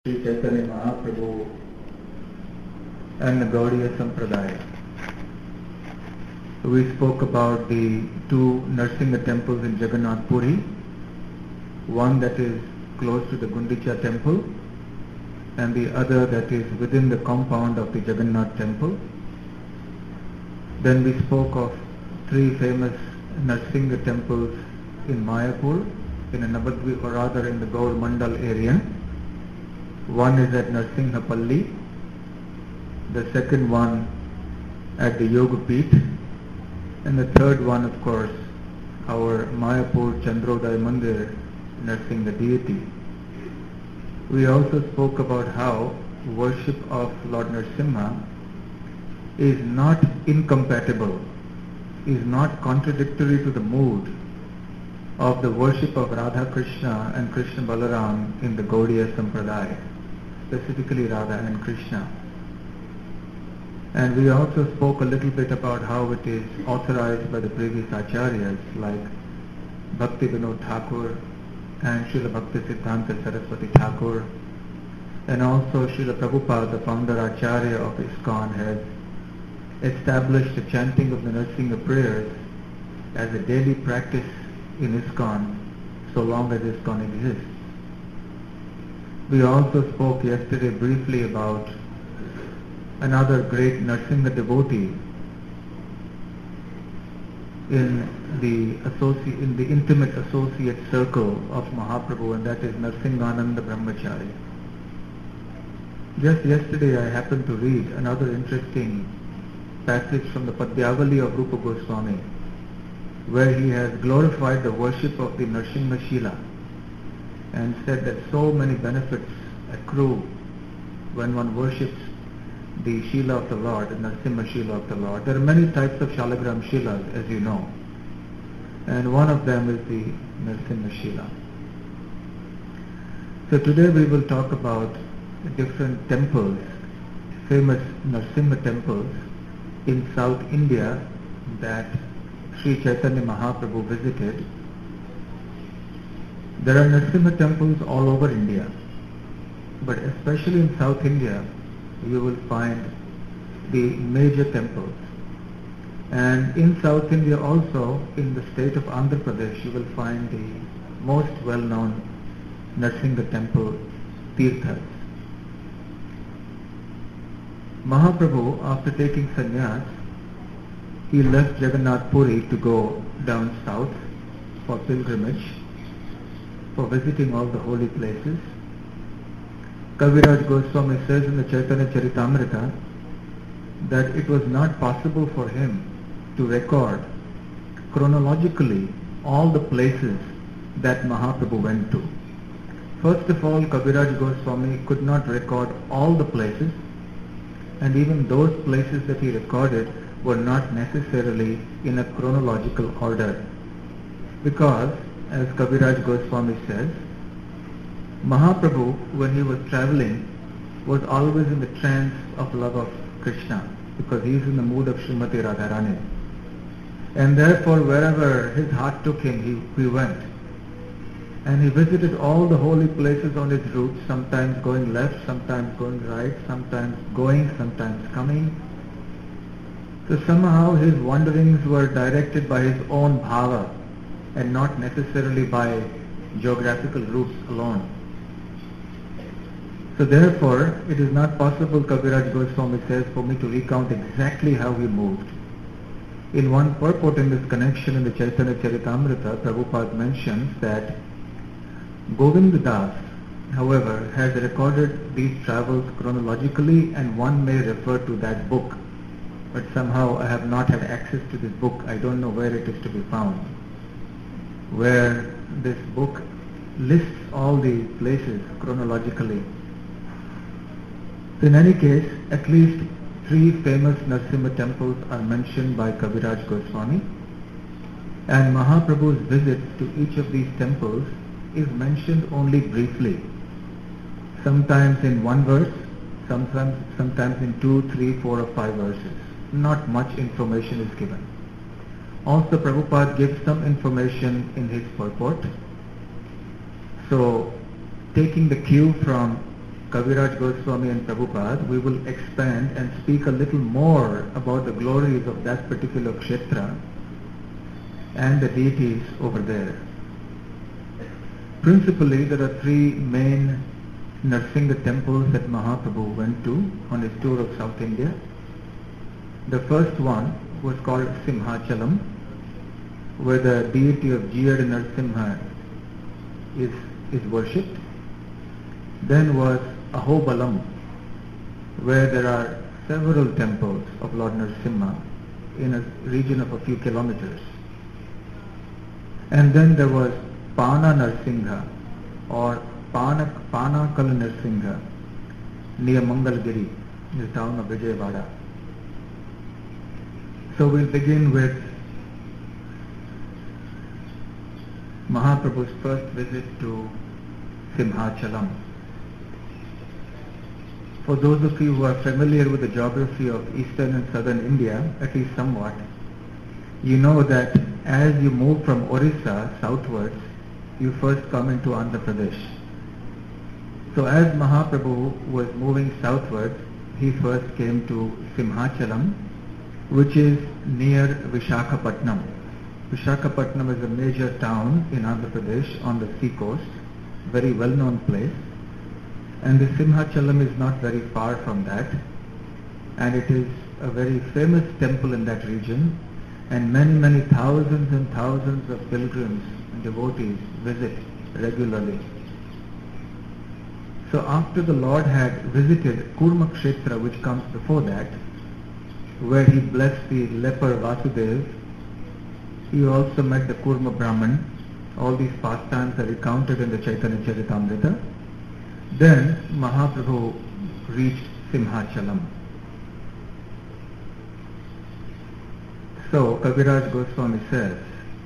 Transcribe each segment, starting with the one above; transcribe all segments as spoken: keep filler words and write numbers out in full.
Sri Chaitanya Mahaprabhu and the Gaudiya Sampradaya. We spoke about the two Narsingha temples in Jagannath Puri, one that is close to the Gundicha temple and the other that is within the compound of the Jagannath temple. Then we spoke of three famous Narsingha temples in Mayapur, in a Navadvip, or rather in the Gaur Mandal area. One is at Narsingha-Palli, the second one at the Yogapeeth, and the third one, of course, our Mayapur Chandrodaya Mandir, Narsingha deity. We also spoke about how worship of Lord Narasimha is not incompatible, is not contradictory to the mood of the worship of Radha Krishna and Krishna Balaram in the Gaudiya Sampradaya, specifically Radha and Krishna. And we also spoke a little bit about how it is authorized by the previous acharyas like Bhakti Vinod Thakur and Srila Bhakti Siddhanta Saraswati Thakur, and also Srila Prabhupada, the founder acharya of ISKCON, has established the chanting of the Narsingha prayers as a daily practice in ISKCON so long as ISKCON exists. We also spoke yesterday briefly about another great Narsingha devotee in the associ- in the intimate associate circle of Mahaprabhu, and that is Narsinghananda Brahmachari. Just yesterday I happened to read another interesting passage from the Padyavali of Rupa Goswami, where he has glorified the worship of the Narsingha Shila and said that so many benefits accrue when one worships the Shila of the Lord, the Narasimha Shila of the Lord. There are many types of Shalagram Shilas, as you know, and one of them is the Narasimha Shila. So today we will talk about different temples, famous Narasimha temples in South India that Sri Chaitanya Mahaprabhu visited. There are Narasimha temples all over India, but especially in South India you will find the major temples. And in South India also, in the state of Andhra Pradesh, you will find the most well-known Narsingha temple, Tirthas. Mahaprabhu, after taking sannyas, he left Jagannath Puri to go down south for pilgrimage, for visiting all the holy places. Kaviraj Goswami says in the Chaitanya Charitamrita that it was not possible for him to record chronologically all the places that Mahaprabhu went to. First of all, Kaviraj Goswami could not record all the places, and even those places that he recorded were not necessarily in a chronological order, because, as Kaviraj Goswami says, Mahaprabhu, when he was travelling, was always in the trance of love of Krishna, because he is in the mood of Srimati Radharani. And therefore, wherever his heart took him, he, he went. And he visited all the holy places on his route, sometimes going left, sometimes going right, sometimes going, sometimes coming. So somehow his wanderings were directed by his own bhava and not necessarily by geographical routes alone. So therefore, it is not possible, Kaviraj Goswami says, for me to recount exactly how he moved. In one purport in this connection in the Chaitanya Charitamrita, Prabhupada mentions that Govinda Das, however, has recorded these travels chronologically, and one may refer to that book. But somehow I have not had access to this book. I don't know where it is to be found, where this book lists all the places chronologically. In any case, at least three famous Narasimha temples are mentioned by Kaviraj Goswami, and Mahaprabhu's visits to each of these temples is mentioned only briefly, sometimes in one verse, sometimes, sometimes in two, three, four or five verses. Not much information is given. Also, Prabhupada gives some information in his purport. So, taking the cue from Kaviraj Goswami and Prabhupada, we will expand and speak a little more about the glories of that particular kshetra and the deities over there. Principally, there are three main Narsingha temples that Mahaprabhu went to on his tour of South India. The first one was called Simhachalam, where the deity of Jiyad Narsimha is, is worshipped. Then was Ahobalam, where there are several temples of Lord Narsimha in a region of a few kilometers. And then there was Pana Narsingha or Pana, Panakal Narsingha near Mangalgiri, in the town of Vijayawada. So we'll begin with Mahaprabhu's first visit to Simhachalam. For those of you who are familiar with the geography of eastern and southern India, at least somewhat, you know that as you move from Orissa southwards, you first come into Andhra Pradesh. So as Mahaprabhu was moving southwards, he first came to Simhachalam, which is near Vishakhapatnam. Vishakhapatnam is a major town in Andhra Pradesh on the sea coast, very well-known place. And the Simhachalam is not very far from that, and it is a very famous temple in that region, and many, many thousands and thousands of pilgrims and devotees visit regularly. So after the Lord had visited Kurma Kshetra, which comes before that, where he blessed the leper Vasudev, he also met the Kurma Brahman. All these pastimes are recounted in the Chaitanya Charitamrita. Then Mahaprabhu reached Simhachalam. So Kaviraj Goswami says,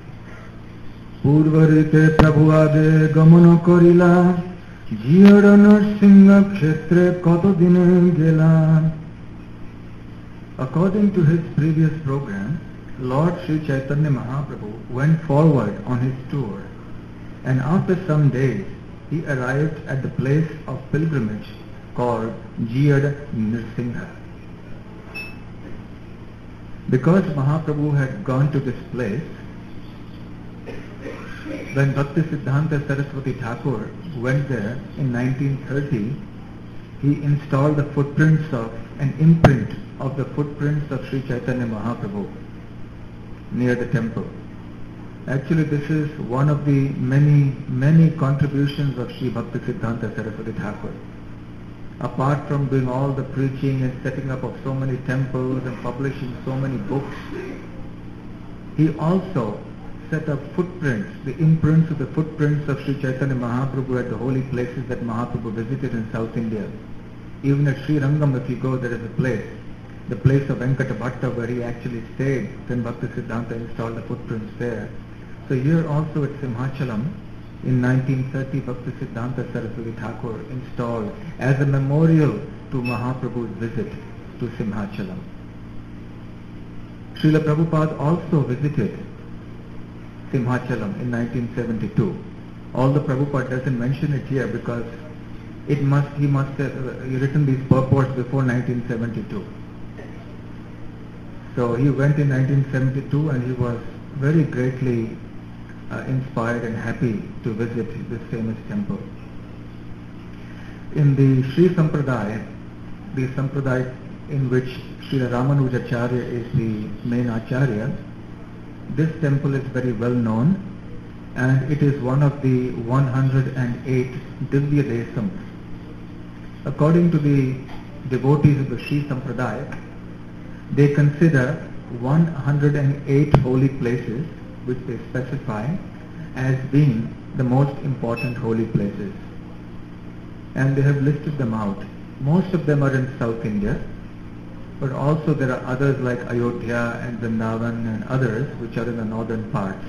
Purvarite Prabhuade Gamana Korila Jiyada Narsingha Kshetre Kato Dine Gela. According to his previous program, Lord Sri Chaitanya Mahaprabhu went forward on his tour, and after some days he arrived at the place of pilgrimage called Jiyad Narsingha. Because Mahaprabhu had gone to this place, when Bhakti Siddhanta Saraswati Thakur went there in nineteen thirty, he installed the footprints of, an imprint of the footprints of Sri Chaitanya Mahaprabhu near the temple. Actually, this is one of the many, many contributions of Sri Bhakti Siddhanta Saraswati Thakur. Apart from doing all the preaching and setting up of so many temples and publishing so many books, he also set up footprints, the imprints of the footprints of Sri Chaitanya Mahaprabhu at the holy places that Mahaprabhu visited in South India. Even at Sri Rangam, if you go, there is a place, the place of Venkata Bhatta, where he actually stayed when Bhakti Siddhanta installed the footprints there. So here also at Simhachalam, in nineteen thirty, Bhakti Siddhanta Saraswati Thakur installed as a memorial to Mahaprabhu's visit to Simhachalam. Srila Prabhupada also visited Simhachalam in nineteen seventy-two. Although Prabhupada doesn't mention it here because it must he must have written these purports before nineteen seventy-two. So he went in nineteen seventy-two and he was very greatly uh, inspired and happy to visit this famous temple. In the Sri Sampradaya, the Sampradaya in which Srila Ramanujacharya is the main Acharya, this temple is very well known, and it is one of the one hundred eight Divya Desams. According to the devotees of the Sri Sampradaya, they consider one hundred eight holy places which they specify as being the most important holy places. And they have listed them out. Most of them are in South India, but also there are others like Ayodhya and Vrindavan and others which are in the northern parts.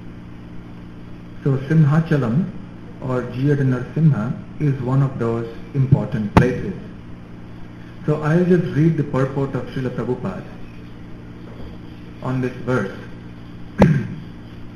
So Simhachalam or Jiyad Narsimha is one of those important places. So I'll just read the purport of Srila Prabhupada on this verse.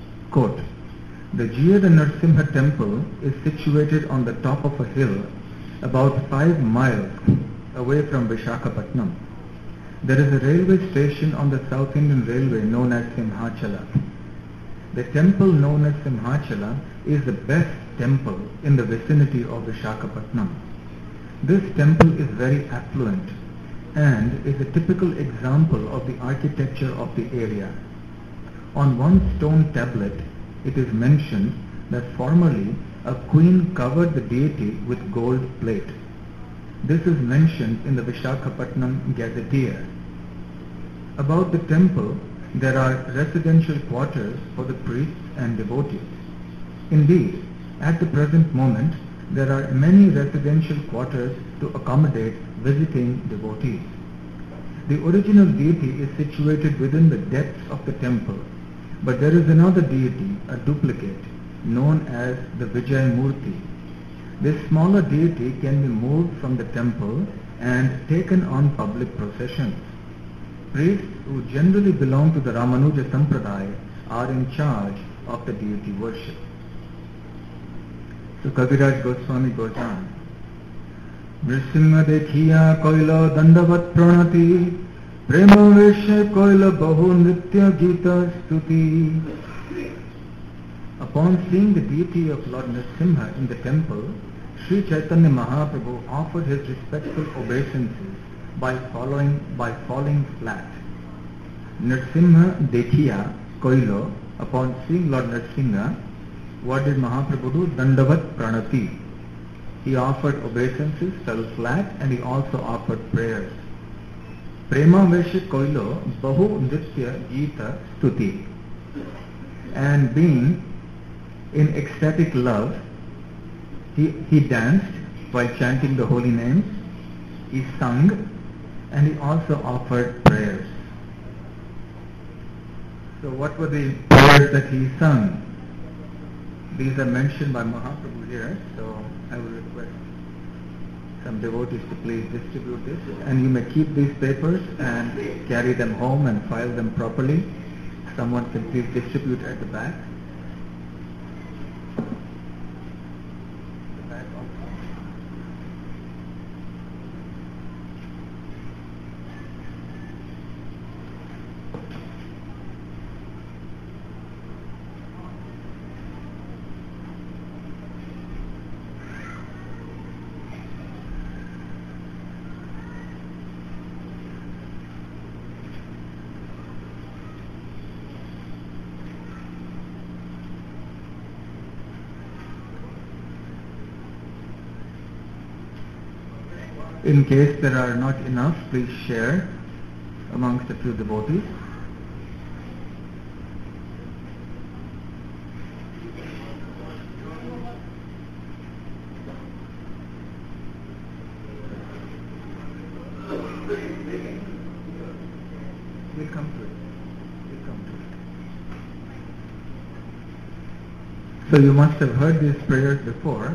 Quote, the Jiyad Narsimha temple is situated on the top of a hill about five miles away from Vishakhapatnam. There is a railway station on the South Indian Railway known as Simhachala. The temple known as Simhachala is the best temple in the vicinity of Vishakhapatnam. This temple is very affluent and is a typical example of the architecture of the area. On one stone tablet, it is mentioned that formerly a queen covered the deity with gold plate. This is mentioned in the Vishakhapatnam Gazetteer. About the temple, there are residential quarters for the priests and devotees. Indeed, at the present moment, there are many residential quarters to accommodate visiting devotees. The original deity is situated within the depths of the temple, but there is another deity, a duplicate, known as the Vijayamurti. This smaller deity can be moved from the temple and taken on public processions. Priests who generally belong to the Ramanuja Sampradaya are in charge of the deity worship. So Kaviraj Goswami goes on. Nrsimha dekhiya koila dandavat pranati, prema veshe koila bahu nritya gita stuti. Upon seeing the deity of Lord Nrsimha in the temple, Sri Chaitanya Mahaprabhu offered his respectful obeisances by following by falling flat. Nrsimha dekhiya koilo, upon seeing Lord Nrsimha, what did Mahaprabhu do? Dandavat pranati. He offered obeisances, fell flat, and he also offered prayers. Prema veshe koilo bahu nritya gita stuti. And being in ecstatic love, he, he danced while chanting the holy names, he sung, and he also offered prayers. So what were the prayers that he sung? These are mentioned by Mahaprabhu here, so I will request some devotees to please distribute this, and you may keep these papers and carry them home and file them properly. Someone can please distribute at the back. The back also. In case there are not enough, please share amongst a few devotees. We'll come to it. We'll come to it. So you must have heard these prayers before.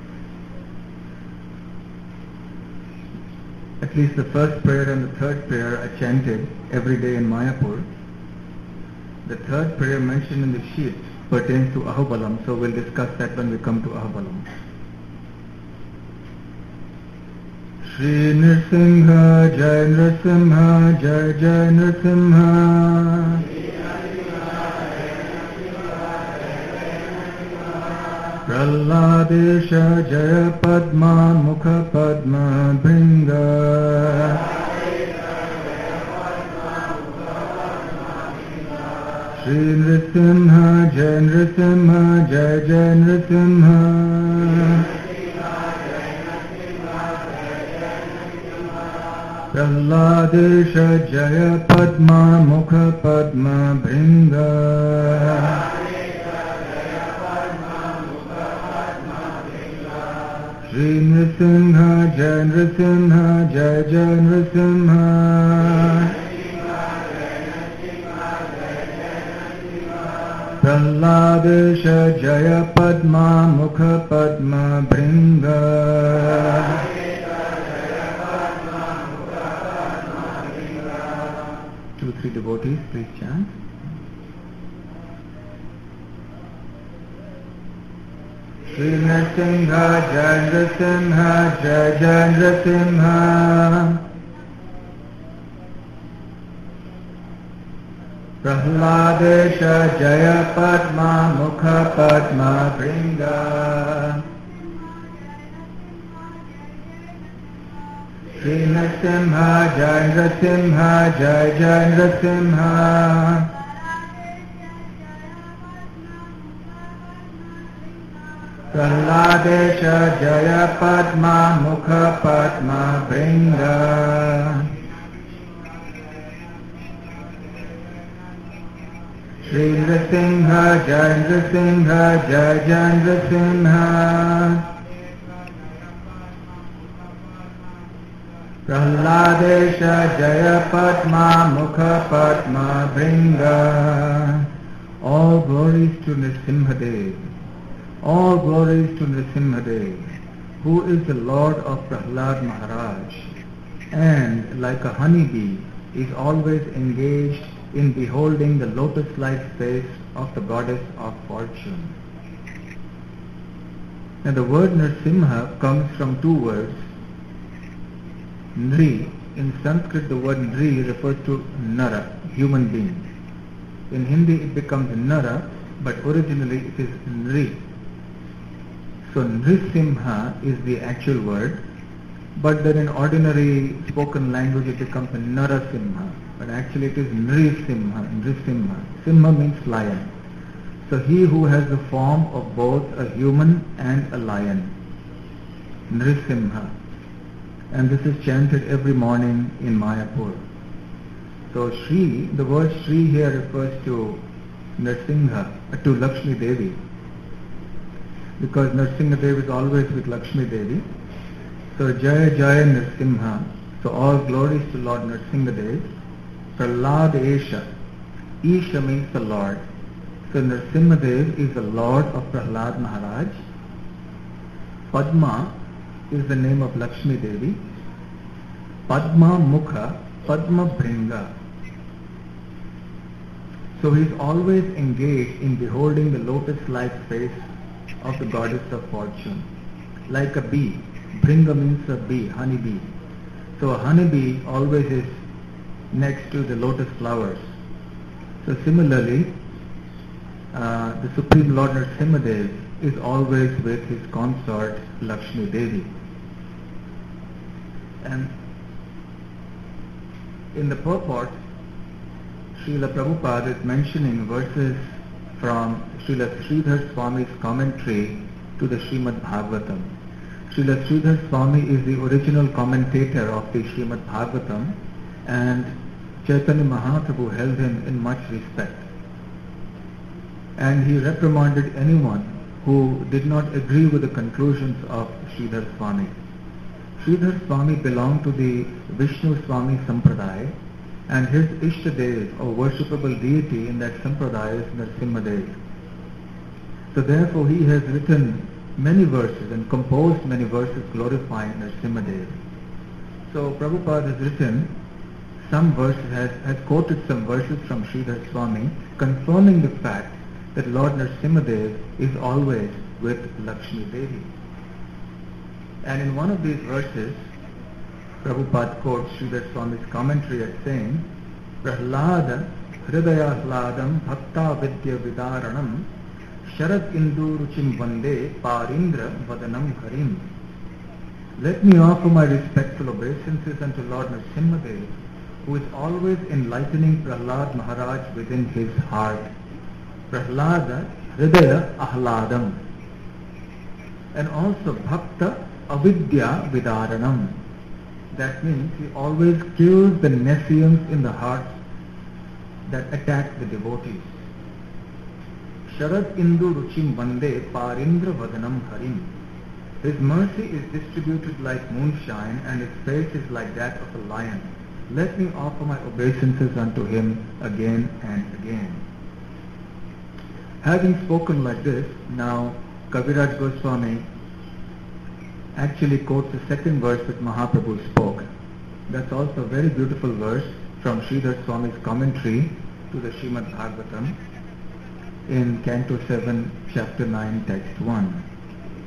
At least the first prayer and the third prayer are chanted every day in Mayapur. The third prayer mentioned in the sheet pertains to Ahubalam, so we'll discuss that when we come to Ahubalam. Shri Nrsimha, Jai Nrsimha, Jai Jai Nrsimha. Prahladesha Jaya Padma Mukha Padma Bringa. Shri Nrsimha Jai Nrsimha Jai Jai Nrsimha. Prahladesha Jaya Padma Mukha Padma Bringa. Shri Nrsimha Jai Nrsimha Jai Jai Nrsimha. Prahladesha Jaya Padma Mukha Padma Bringa. Two, three devotees, please chant. Shri Nrsimha Jai Nrsimha Jai Jai Nrsimha. Prahladesha Jaya Padma Mukha Padma Bringa. Shri Nrsimha Jai Nrsimha Jai Jai Nrsimha. Prahladesha Jaya Padma Mukha Padma Bringa. Shri Nrsimha Jai Nrsimha Jai Jai Nrsimha. Prahladesha Jaya Padma Mukha Padma Bringa. All glories to Nrsimhadev. All glories to Nrsimhadev, who is the Lord of Prahlad Maharaj, and like a honeybee is always engaged in beholding the lotus-like face of the goddess of fortune. Now the word Nrsimha comes from two words. Nri, in Sanskrit the word Nri refers to Nara, human being. In Hindi it becomes Nara, but originally it is Nri. So Nrisimha is the actual word, but then in ordinary spoken language it becomes Narasimha, but actually it is Nrisimha, Nrisimha. Simha means lion. So he who has the form of both a human and a lion. Nrisimha. And this is chanted every morning in Mayapur. So Shri, the word Shri here refers to Nrsimha, to Lakshmi Devi. Because Nrsimha Dev is always with Lakshmi Devi. So Jaya Jaya Nrsimha. So all glories to Lord Nrsimha Dev. Prahladesha. Isha means the Lord. So Nrsimha Dev is the Lord of Prahlad Maharaj. Padma is the name of Lakshmi Devi. Padma Mukha, Padma Bringa. So he is always engaged in beholding the lotus-like face of the goddess of fortune. Like a bee. Bringa means a bee, honey bee. So a honey bee always is next to the lotus flowers. So similarly, uh, the Supreme Lord Nrsimhadev is always with his consort Lakshmi Devi. And in the purport, Srila Prabhupada is mentioning verses from Srila Sridhar Swami's commentary to the Srimad Bhagavatam. Srila Sridhar Swami is the original commentator of the Srimad Bhagavatam, and Chaitanya Mahaprabhu held him in much respect. And he reprimanded anyone who did not agree with the conclusions of Sridhar Swami. Sridhar Swami belonged to the Vishnu Swami Sampradaya, and his Ishtadev or worshipable deity in that Sampradaya is Nrsimhadev. So therefore he has written many verses and composed many verses glorifying Nrsimhadev. So Prabhupada has written some verses, has, has quoted some verses from Sridhar Swami confirming the fact that Lord Nrsimhadev is always with Lakshmi Devi. And in one of these verses, Prabhupada quotes Sridhar Swami's commentary as saying, Prahlada Hridaya Hladam Bhakta Vidya Vidaranam Sharad Indu Ruchim Vande Parindra Vadanam Harim. Let me offer my respectful obeisances unto Lord Nrsimhadev, who is always enlightening Prahlad Maharaj within his heart. Prahlada Hridaya Ahladam. And also Bhakta Avidya Vidaranam. That means he always kills the nescience in the hearts that attack the devotees. Sharad Indu Ruchim Vande Parindra Vadanam Harim. His mercy is distributed like moonshine, and his face is like that of a lion. Let me offer my obeisances unto him again and again. Having spoken like this, now Kaviraj Goswami actually quotes the second verse that Mahaprabhu spoke. That's also a very beautiful verse from Sridhar Swami's commentary to the Srimad Bhagavatam in Canto seven, Chapter nine, Text one.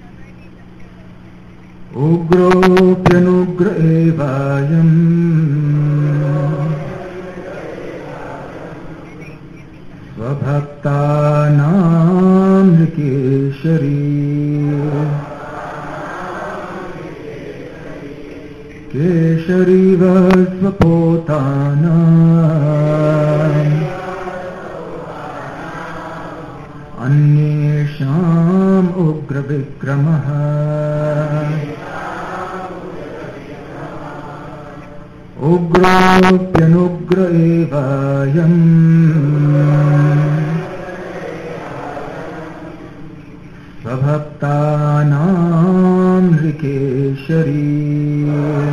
Ugropyanugra evayam Svabhaktanam Keshari Keshariva Svapotanam Anyesham Ugra Vikramaha Ugropyanugra evayam Svabhaktanam Keshari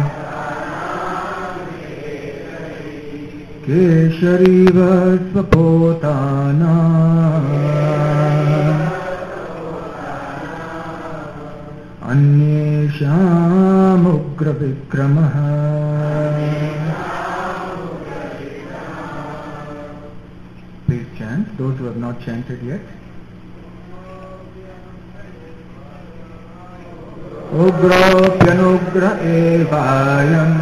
Keshariva Svapotanam Anyesham Ugra Vikramaha. Please chant, those who have not chanted yet. Ugropyanugra evayam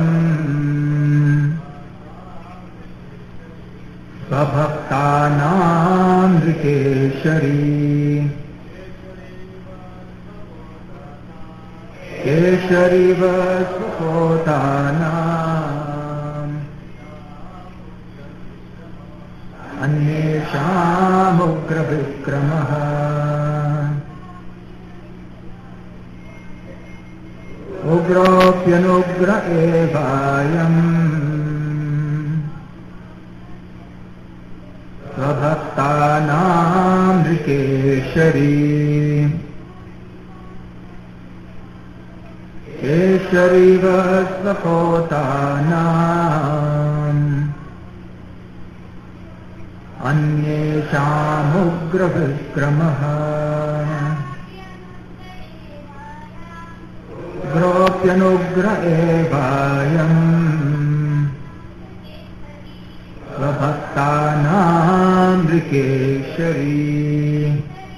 Svabhaktanam Keshari Keshariva Svapotanam Anyesham Ugra Vikramaha. Ugropyanugra evayam Svabhaktanam Keshari Keshariva Svapotanam Anyesham Ugra Vikramaha. Ugropyanugra evayam Svabhaktanam Keshari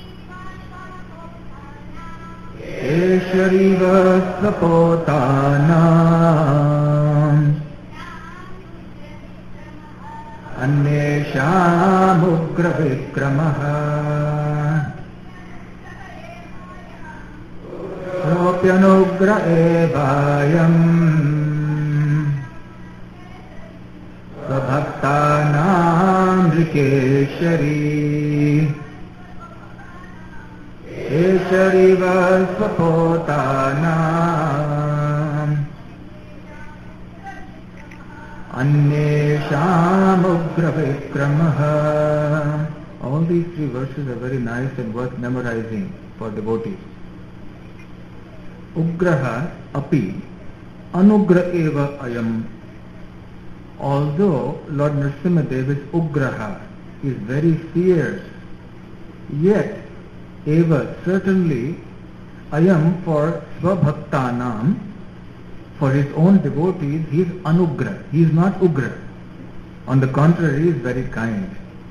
Keshariva Svapotanam Anyesham Ugra Vikramaha. Ugropyanugra evayam Svabhaktanam Keshari Keshariva Svapotanam Anyesham Ugra Vikramaha. All these three verses are very nice and worth memorizing for devotees. Ugraha api anugra eva ayam. Although Lord Nrsimhadev is Ugraha, is very fierce, yet eva certainly ayam for Svabhaktanam, for his own devotees he is Anugra, he is not Ugra. On the contrary, he is very kind.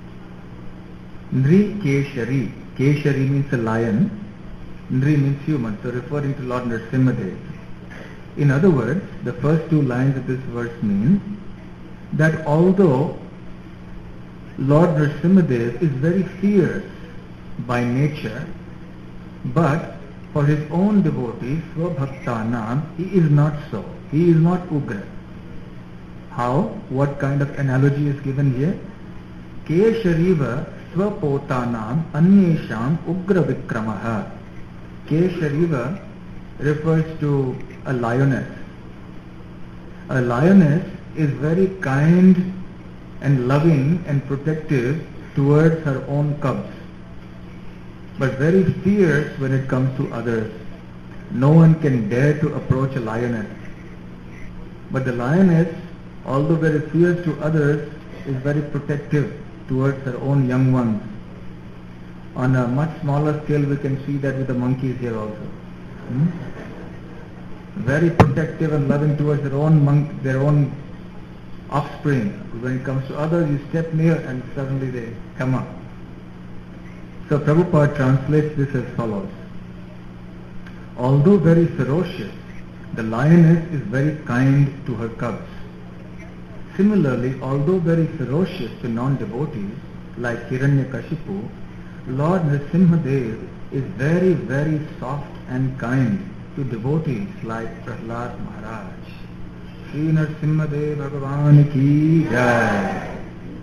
Nri Keshari, Keshari means a lion, Nri means human, so referring to Lord Nrsimhadev. In other words, the first two lines of this verse mean that although Lord Nrsimhadev is very fierce by nature, but for his own devotees, Svabhaktanam, he is not so. He is not Ugra. How? What kind of analogy is given here? Keshariva Svapotanam Anyesham Ugra Vikramaha. Keshariva refers to a lioness. A lioness is very kind and loving and protective towards her own cubs, but very fierce when it comes to others. No one can dare to approach a lioness. But the lioness, although very fierce to others, is very protective towards her own young ones. On a much smaller scale, we can see that with the monkeys here also. Hmm? Very protective and loving towards their own monk, their own offspring. When it comes to others, you step near and suddenly they come up. So Prabhupada translates this as follows. Although very ferocious The lioness is very kind to her cubs. Similarly, although very ferocious to non-devotees like Hiranyakashipu, Lord Nrsimhadev is very, very soft and kind to devotees like Prahlad Maharaj. Shri Nrsimhadev Bhagavan Ki Jai.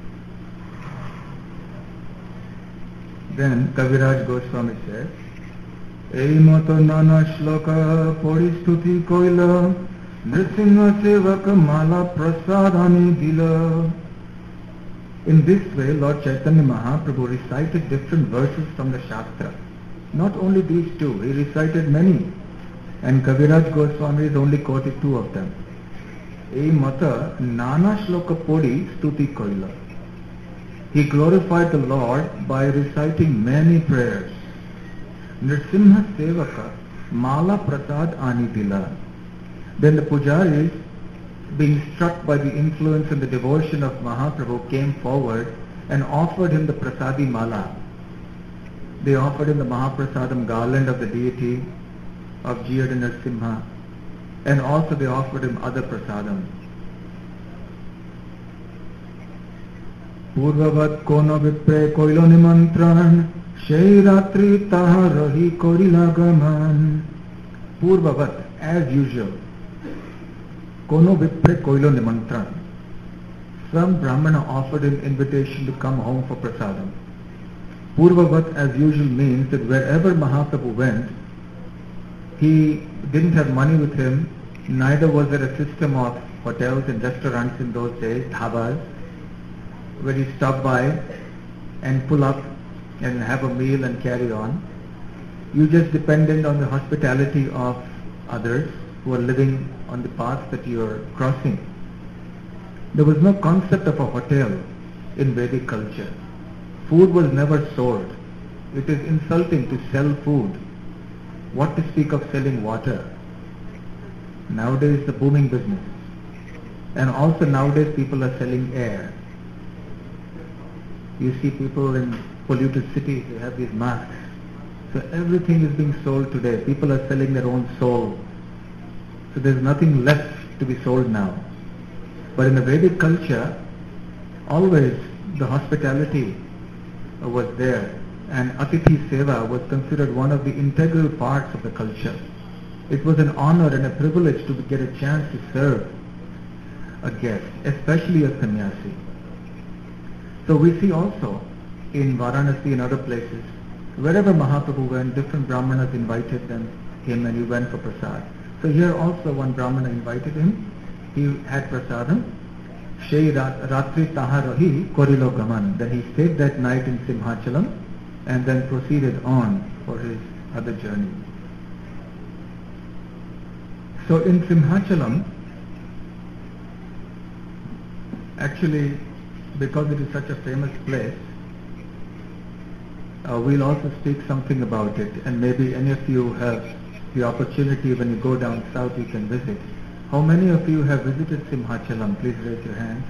Then Kaviraj Goswami says, Ei mato nana shloka poristuti koila Nrsimha sevaka mala prasadani dila. In this way, Lord Chaitanya Mahaprabhu recited different verses from the Shastra. Not only these two, he recited many, and Kaviraj Goswami has only quoted two of them. Ei mata nana shloka pori stuti koila. He glorified the Lord by reciting many prayers. Nrsimha sevaka mala prasad ani dila. Then the pujaris, being struck by the influence and the devotion of Mahaprabhu, came forward and offered him the prasadi mala. They offered him the Mahaprasadam garland of the deity of Jiyada Nrsimha, and also they offered him other prasadam. Purvavat kono vipre koilo nimantran shei ratri taha rahi korila gaman. Purvavat, as usual. Kono vipre koilo nimantran. Some Brahmana offered him invitation to come home for prasadam. Purvavat, as usual, means that wherever Mahaprabhu went, he didn't have money with him, neither was there a system of hotels and restaurants in those days, dhabas, where he stop by and pull up and have a meal and carry on. You just depended on the hospitality of others who are living on the path that you are crossing. There was no concept of a hotel in Vedic culture. Food was never sold. It is insulting to sell food. What to speak of selling water? Nowadays it's a booming business. And also nowadays people are selling air. You see people in polluted cities, they have these masks. So everything is being sold today. People are selling their own soul. So there's nothing left to be sold now. But in the Vedic culture, always the hospitality was there, and Atithi Seva was considered one of the integral parts of the culture. It was an honor and a privilege to get a chance to serve a guest, especially a sannyasi. So we see also in Varanasi and other places, wherever Mahaprabhu went, different Brahmanas invited them, him, and he went for prasad. So here also one Brahmana invited him. He had prasadam. Shei Ratri Taharahi Korilo Gaman. Then he stayed that night in Simhachalam and then proceeded on for his other journey. So in Simhachalam, actually, because it is such a famous place, uh, we'll also speak something about it, and maybe any of you have the opportunity when you go down south you can visit. How many of you have visited Simhachalam? Please raise your hands.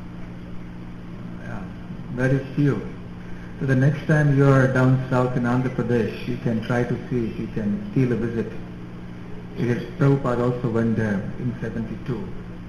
Yeah, very few. So the next time you are down south in Andhra Pradesh, you can try to see if you can steal a visit. It is, Prabhupada also went there in seventy-two.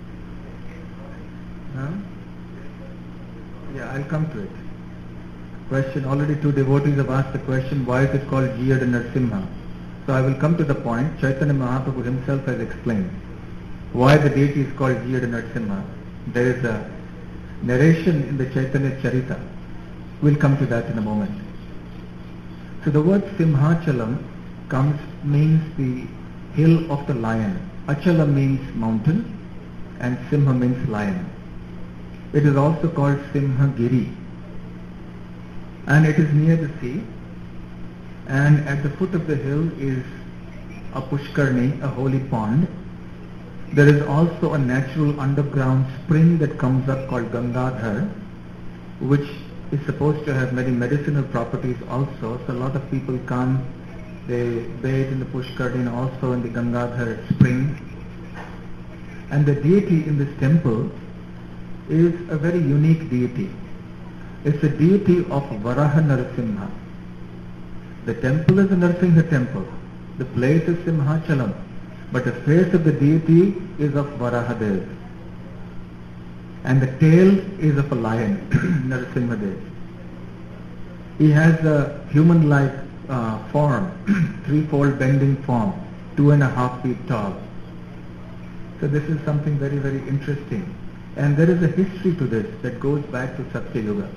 Huh? Yeah, I'll come to it. Question, already two devotees have asked the question, why is it called Jiyada Nrsimha? So I will come to the point. Chaitanya Mahaprabhu himself has explained why the deity is called Jiyada Nrsimha. There is a narration in the Chaitanya Charita. We'll come to that in a moment. So the word Simhachalam comes, means the hill of the lion. Achala means mountain and Simha means lion. It is also called Simhagiri, and it is near the sea, and at the foot of the hill is a Pushkarni, a holy pond. There is also a natural underground spring that comes up called Gangadhar, which is supposed to have many medicinal properties also. So a lot of people come, they bathe in the Pushkarni and also in the Gangadhar spring. And the deity in this temple is a very unique deity. It's a deity of Varaha Narasimha. The temple is a Narasimha temple. The place is Simhachalam. but the face of the deity is of Varahadev, and the tail is of a lion, Narasimhadev. He has a human-like uh, form, threefold bending form, two and a half feet tall. So this is something very, very interesting. And there is a history to this that goes back to Satya Yuga.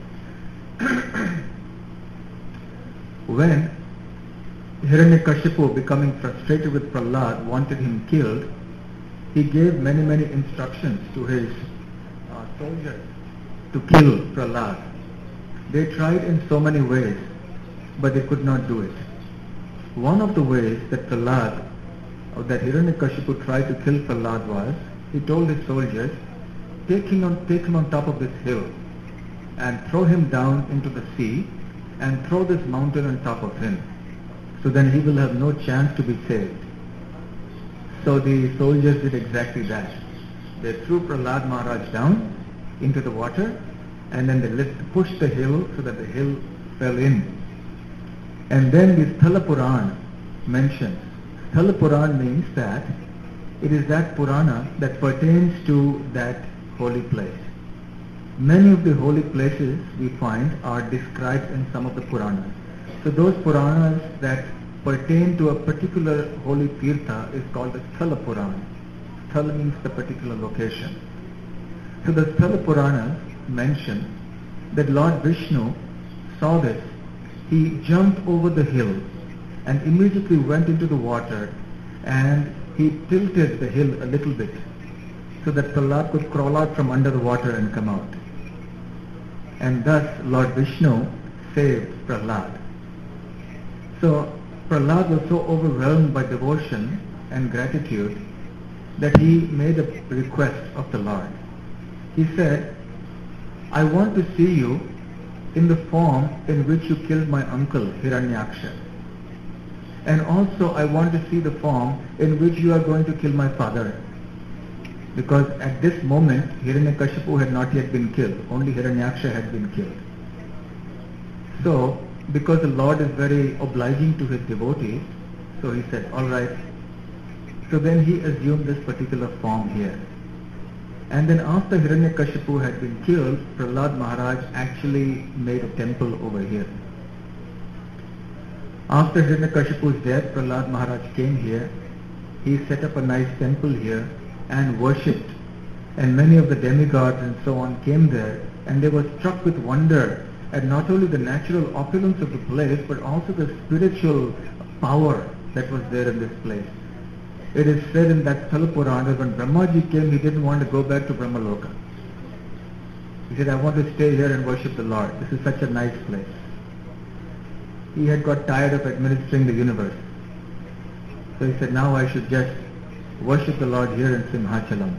When Hiranyakashipu, becoming frustrated with Prahlad, wanted him killed, he gave many, many instructions to his uh, soldiers to kill Prahlad. They tried in so many ways, but they could not do it. One of the ways that Prahlad, or that Hiranyakashipu tried to kill Prahlad was, he told his soldiers, take him on, take him on top of this hill and throw him down into the sea and throw this mountain on top of him. So then he will have no chance to be saved. So the soldiers did exactly that. They threw Prahlad Maharaj down into the water, and then they lift, pushed the hill so that the hill fell in. And then the Sthala Puran mentions, Sthala Puran means that it is that Purana that pertains to that holy place. Many of the holy places we find are described in some of the Puranas. So those Puranas that pertain to a particular holy Tirtha is called the Sthala Purana. Sthala means the particular location. So the Sthala Purana mention that Lord Vishnu saw this. He jumped over the hill and immediately went into the water, and he tilted the hill a little bit so that Prahlad could crawl out from under the water and come out. And thus Lord Vishnu saved Prahlad. So Prahlad was so overwhelmed by devotion and gratitude that he made a request of the Lord. He said, I want to see you in the form in which you killed my uncle Hiranyaksha. And also I want to see the form in which you are going to kill my father. Because at this moment Hiranyakashipu had not yet been killed, only Hiranyaksha had been killed. So, because the Lord is very obliging to his devotees, so he said, alright. So then he assumed this particular form here. And then after Hiranyakashipu had been killed, Prahlad Maharaj actually made a temple over here. After Hiranyakashipu's death, Prahlad Maharaj came here. He set up a nice temple here and worshipped. And many of the demigods and so on came there, and they were struck with wonder at not only the natural opulence of the place, but also the spiritual power that was there in this place. It is said in that Sthala Purana, when Brahmaji came, he didn't want to go back to Brahmaloka. He said, I want to stay here and worship the Lord. This is such a nice place. He had got tired of administering the universe. So he said, now I should just worship the Lord here in Simhachalam.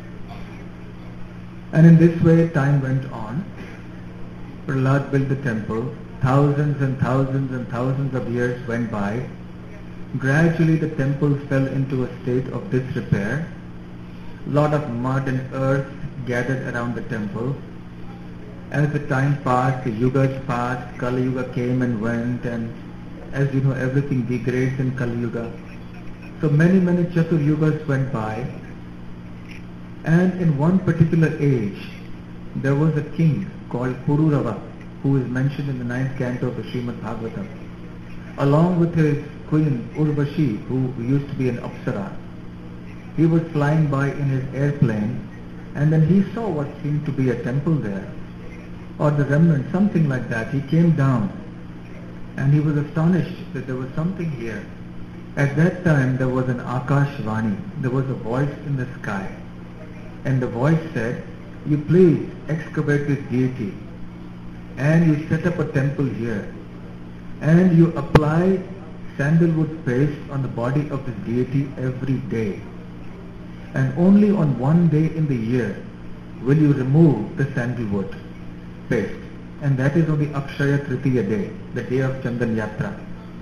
And in this way, time went on. Prahlad built the temple. Thousands and thousands and thousands of years went by. Gradually the temple fell into a state of disrepair. Lot of mud and earth gathered around the temple. As the time passed, the yugas passed, Kali Yuga came and went, and as you know, everything degrades in Kali Yuga. So many, many Chatur Yugas went by, and in one particular age, there was a king called Pururava, who is mentioned in the ninth canto of the Srimad Bhagavatam, along with his queen Urvashi, who used to be an Apsara. He was flying by in his airplane, and then he saw what seemed to be a temple there, or the remnant, something like that. He came down, and he was astonished that there was something here. At that time there was an Akashvani, there was a voice in the sky, and the voice said, you please excavate this deity, and you set up a temple here, and you apply sandalwood paste on the body of this deity every day, and only on one day in the year will you remove the sandalwood paste, and that is on the Akshaya Tritiya day, the day of Chandan Yatra.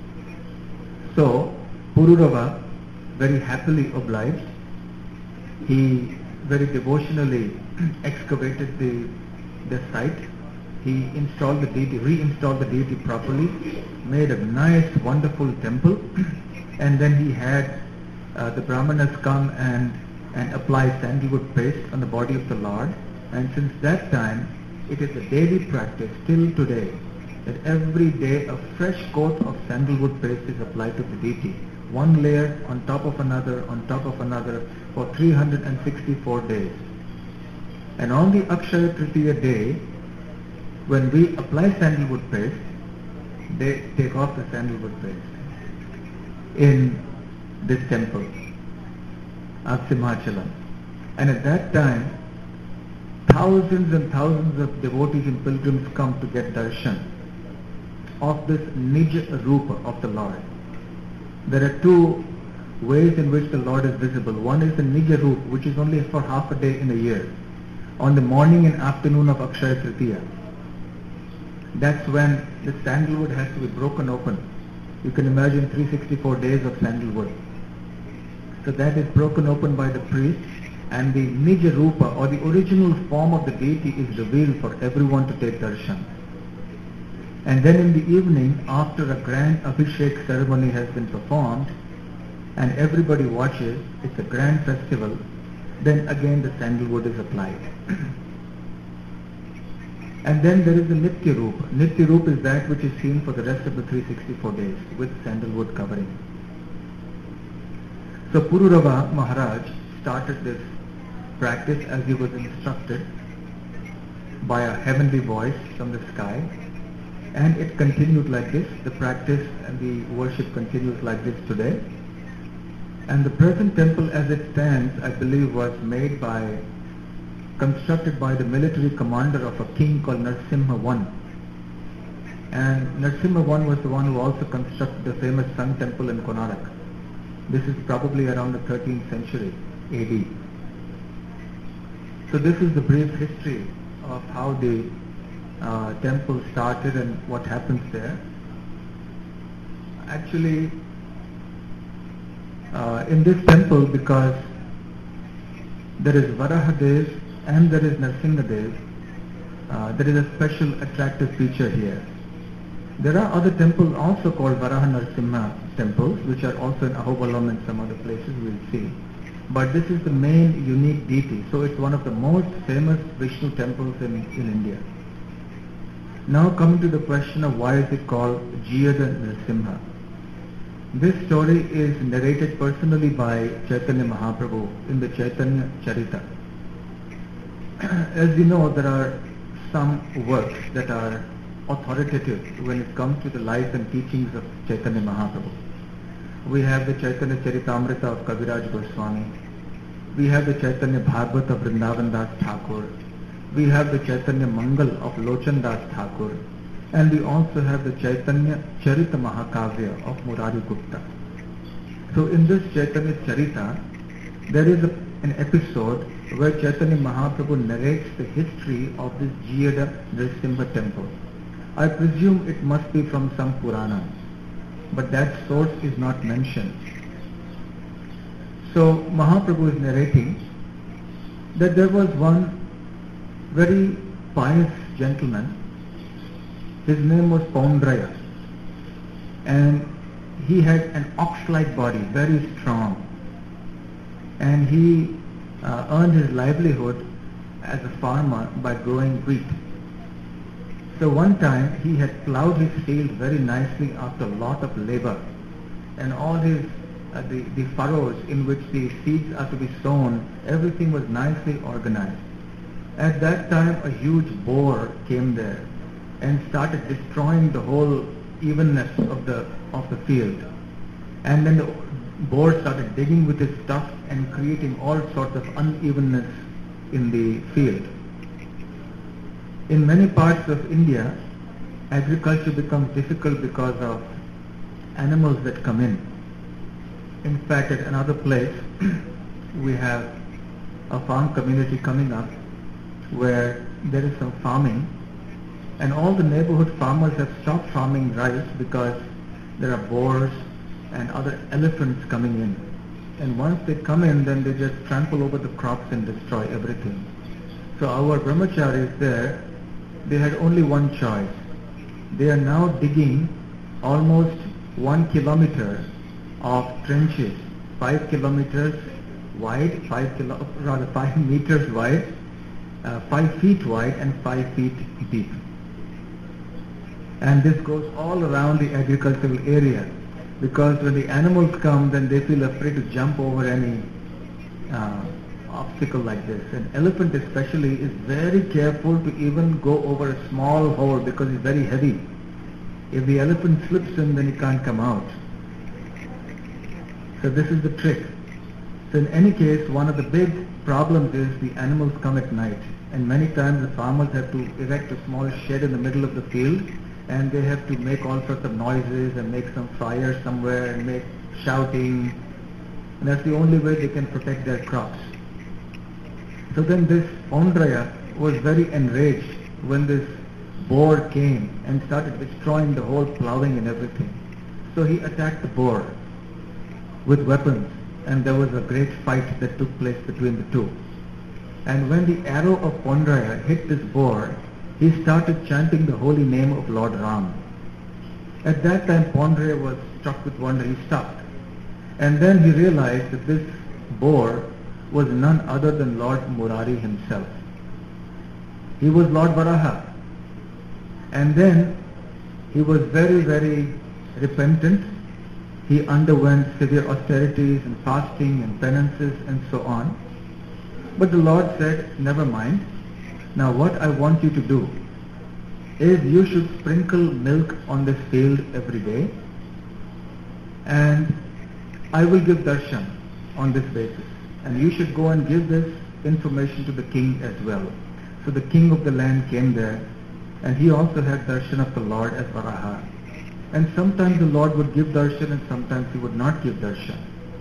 So Pururava very happily obliged. He very devotionally excavated the, the site. He installed the deity, reinstalled the deity properly, made a nice, wonderful temple, and then he had uh, the Brahmanas come and, and apply sandalwood paste on the body of the Lord, and since that time it is a daily practice till today that every day a fresh coat of sandalwood paste is applied to the deity, one layer on top of another on top of another for three hundred sixty-four days. And on the Akshaya Tritiya day, when we apply sandalwood paste, they take off the sandalwood paste in this temple of Simhachalam. And at that time, thousands and thousands of devotees and pilgrims come to get darshan of this Nij Rupa of the Lord. There are two ways in which the Lord is visible. One is the Nij Rupa, which is only for half a day in a year, on the morning and afternoon of Akshaya Tritiya. That's when the sandalwood has to be broken open. You can imagine three hundred sixty-four days of sandalwood. So that is broken open by the priest, and the Nij Rupa, or the original form of the deity, is revealed for everyone to take darshan. And then in the evening, after a grand Abhishek ceremony has been performed, and everybody watches, it's a grand festival, then again the sandalwood is applied. And then there is the Nitya Rupa. Nitya Rupa is that which is seen for the rest of the three hundred sixty-four days with sandalwood covering. So Pururava Maharaj started this practice as he was instructed by a heavenly voice from the sky, and it continued like this. The practice and the worship continues like this today. And the present temple as it stands, I believe, was made by constructed by the military commander of a king called Narsimha I. And Narsimha I was the one who also constructed the famous Sun Temple in Konark. This is probably around the thirteenth century A D. So this is the brief history of how the uh, temple started and what happens there. Actually, uh, in this temple, because there is Varahadev and there is Narsingadev, uh, there is a special attractive feature here. There are other temples also called Varaha Narsimha temples, which are also in Ahobalam and some other places we'll see. But this is the main unique deity, so it's one of the most famous Vishnu temples in, in India. Now coming to the question of why is it called Jiyada Nrsimha. This story is narrated personally by Chaitanya Mahaprabhu in the Chaitanya Charita. As you know, there are some works that are authoritative when it comes to the life and teachings of Chaitanya Mahaprabhu. We have the Chaitanya Charitamrita of Kaviraj Goswami. We have the Chaitanya Bhagavata of Vrindavan Das Thakur. We have the Chaitanya Mangal of Lochan Das Thakur. And we also have the Chaitanya Charita Mahakavya of Murari Gupta. So in this Chaitanya Charita, there is a, an episode where Chaitanya Mahaprabhu narrates the history of this Jiyada Nrsimha temple. I presume it must be from some Purana, but that source is not mentioned. So Mahaprabhu is narrating that there was one very pious gentleman. His name was Paundraya, and he had an ox-like body, very strong, and he uh, earned his livelihood as a farmer by growing wheat. So one time he had ploughed his field very nicely after a lot of labor, and all his uh, the, the furrows in which the seeds are to be sown, everything was nicely organized. At that time a huge boar came there and started destroying the whole evenness of the of the field. And then the boar started digging with his stuff and creating all sorts of unevenness in the field. In many parts of India, agriculture becomes difficult because of animals that come in. In fact, at another place, we have a farm community coming up where there is some farming, and all the neighborhood farmers have stopped farming rice because there are boars and other elephants coming in. And once they come in, then they just trample over the crops and destroy everything. So our brahmacharis there, they had only one choice. They are now digging almost one kilometer of trenches five kilometers wide, five kilo, rather five meters wide, uh, five feet wide and five feet deep. And this goes all around the agricultural area, because when the animals come, then they feel afraid to jump over any uh, obstacle like this. An elephant especially is very careful to even go over a small hole because it's very heavy. If the elephant slips in, then he can't come out. So this is the trick. So in any case, one of the big problems is the animals come at night, and many times the farmers have to erect a small shed in the middle of the field, and they have to make all sorts of noises and make some fire somewhere and make shouting, and that's the only way they can protect their crops. So then this Pondraya was very enraged when this boar came and started destroying the whole ploughing and everything. So he attacked the boar with weapons, and there was a great fight that took place between the two. And when the arrow of Pondraya hit this boar, he started chanting the holy name of Lord Ram. At that time Pondraya was struck with wonder. He stopped. And then he realized that this boar was none other than Lord Murari himself. He was Lord Varaha. And then he was very, very repentant. He underwent severe austerities and fasting and penances and so on. But the Lord said, never mind. Now what I want you to do is you should sprinkle milk on this field every day, and I will give darshan on this basis. And you should go and give this information to the king as well. So the king of the land came there, and he also had darshan of the Lord as Varaha. And sometimes the Lord would give darshan and sometimes he would not give darshan.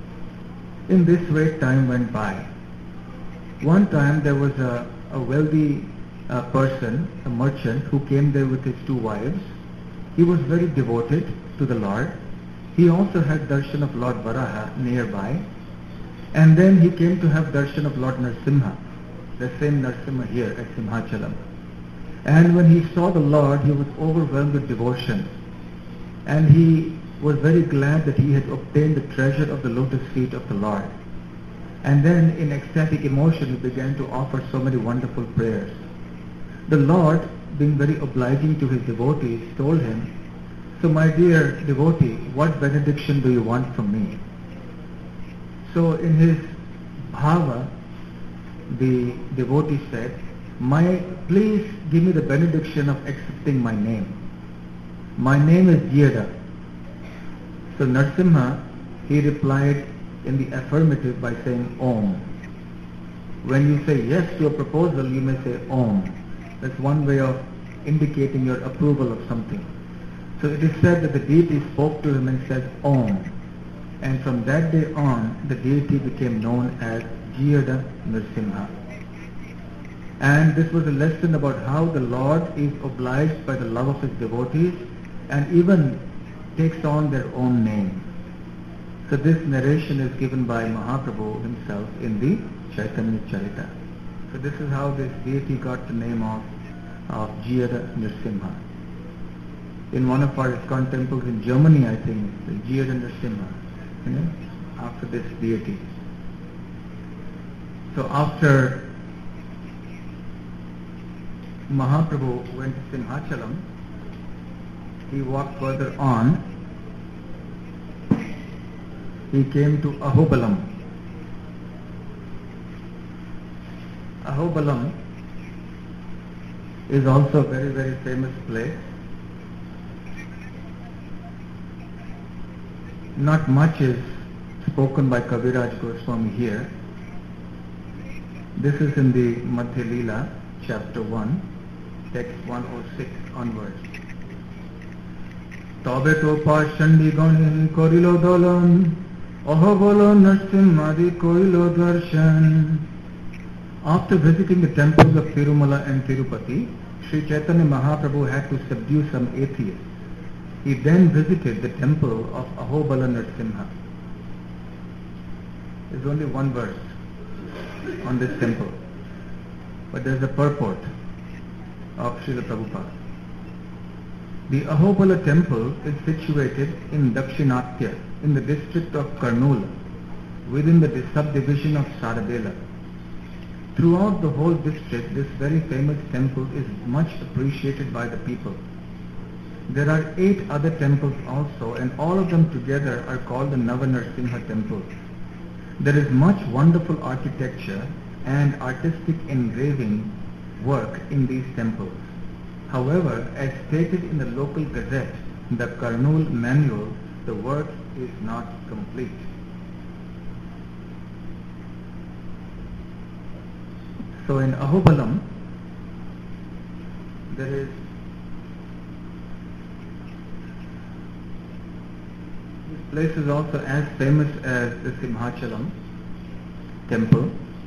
In this way time went by. One time there was a, a wealthy uh, person, a merchant, who came there with his two wives. He was very devoted to the Lord. He also had darshan of Lord Varaha nearby. And then he came to have darshan of Lord Narasimha, the same Narasimha here at Simhachalam. And when he saw the Lord, he was overwhelmed with devotion. And he was very glad that he had obtained the treasure of the lotus feet of the Lord. And then in ecstatic emotion he began to offer so many wonderful prayers. The Lord, being very obliging to his devotees, told him, so my dear devotee, what benediction do you want from me? So in his bhava, the devotee said, my, please give me the benediction of accepting my name. My name is Jiyada. So Narasimha, he replied in the affirmative by saying Om. When you say yes to a proposal, you may say Om. That's one way of indicating your approval of something. So it is said that the deity spoke to him and said Om. And from that day on, the deity became known as Jiyada Narasimha. And this was a lesson about how the Lord is obliged by the love of his devotees and even takes on their own name. So this narration is given by Mahaprabhu himself in the Chaitanya Charita. So this is how this deity got the name of, of Jiyada Narasimha. In one of our ISKCON temples in Germany, I think, the Jiyada Narasimha, you know, after this deity. So after Mahaprabhu went to Simhachalam, he walked further on. He came to Ahobalam. Ahobalam is also a very, very famous place. Not much is spoken by Kaviraj Goswami here. This is in the Madhya Leela, chapter one, text one oh six onwards. Tabe to pashandi gani korilo dolan, Ahobalam Narasimhadi koilo darshan. After visiting the temples of Tirumala and Tirupati, Sri Chaitanya Mahaprabhu had to subdue some atheists. He then visited the temple of Ahobalam Narasimha. There's only one verse on this temple, but there's a purport of Srila Prabhupada. The Ahobala temple is situated in Dakshinatya, in the district of Karnool, within the subdivision of Sarabela. Throughout the whole district, this very famous temple is much appreciated by the people. There are eight other temples also, and all of them together are called the Navanarsimha temples. There is much wonderful architecture and artistic engraving work in these temples. However, as stated in the local gazette, the Karnool manual, the work is not complete. So in Ahobalam, there is this place is also as famous as the Simhachalam temple.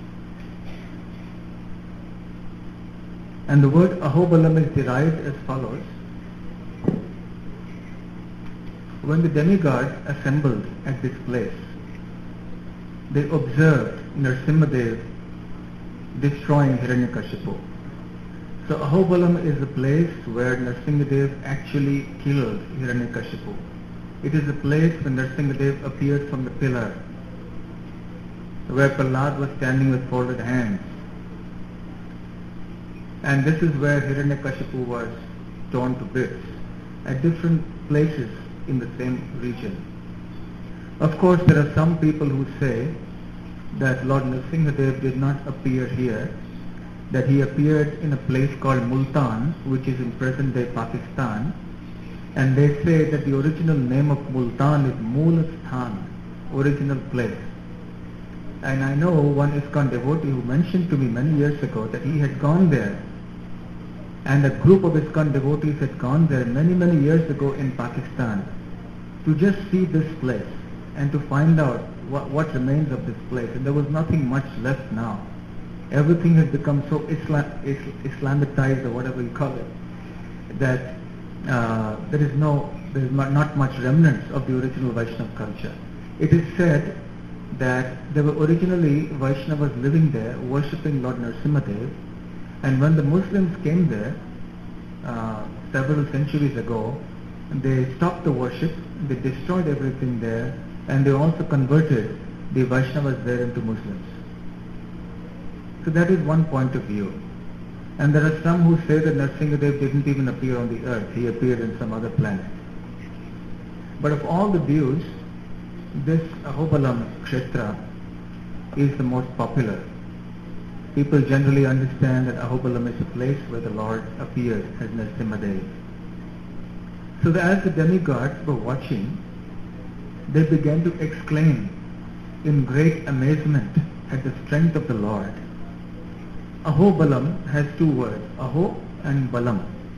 And the word Ahobalam is derived as follows. When the demigods assembled at this place, they observed Narasimhadev destroying Hiranyakashipu. So Ahobalam is the place where Narasimhadev actually killed Hiranyakashipu. It is the place when Narasimhadev appeared from the pillar, where Prahlad was standing with folded hands. And this is where Hiranyakashipu was torn to bits at different places in the same region. Of course, there are some people who say that Lord Narasimhadev did not appear here, that he appeared in a place called Multan, which is in present-day Pakistan, and they say that the original name of Multan is Moolastan, original place. And I know one ISKCON devotee who mentioned to me many years ago that he had gone there, and a group of ISKCON devotees had gone there many, many years ago in Pakistan to just see this place and to find out what, what remains of this place. And there was nothing much left now. Everything has become so Islam, Islamatized, or whatever you call it, that uh, there is no, there is not, not much remnants of the original Vaishnava culture. It is said that there were originally Vaishnavas living there, worshipping Lord Narasimhadev, and when the Muslims came there uh, several centuries ago, they stopped the worship, they destroyed everything there, and they also converted the Vaishnavas there into Muslims. So that is one point of view. And there are some who say that Narasimhadev didn't even appear on the earth, he appeared in some other planet. But of all the views, this Ahobalam Kshetra is the most popular. People generally understand that Ahobalam is a place where the Lord appeared as Narasimhadev. So that as the demigods were watching, they began to exclaim in great amazement at the strength of the Lord. Ahobalam has two words, Aho and Balam.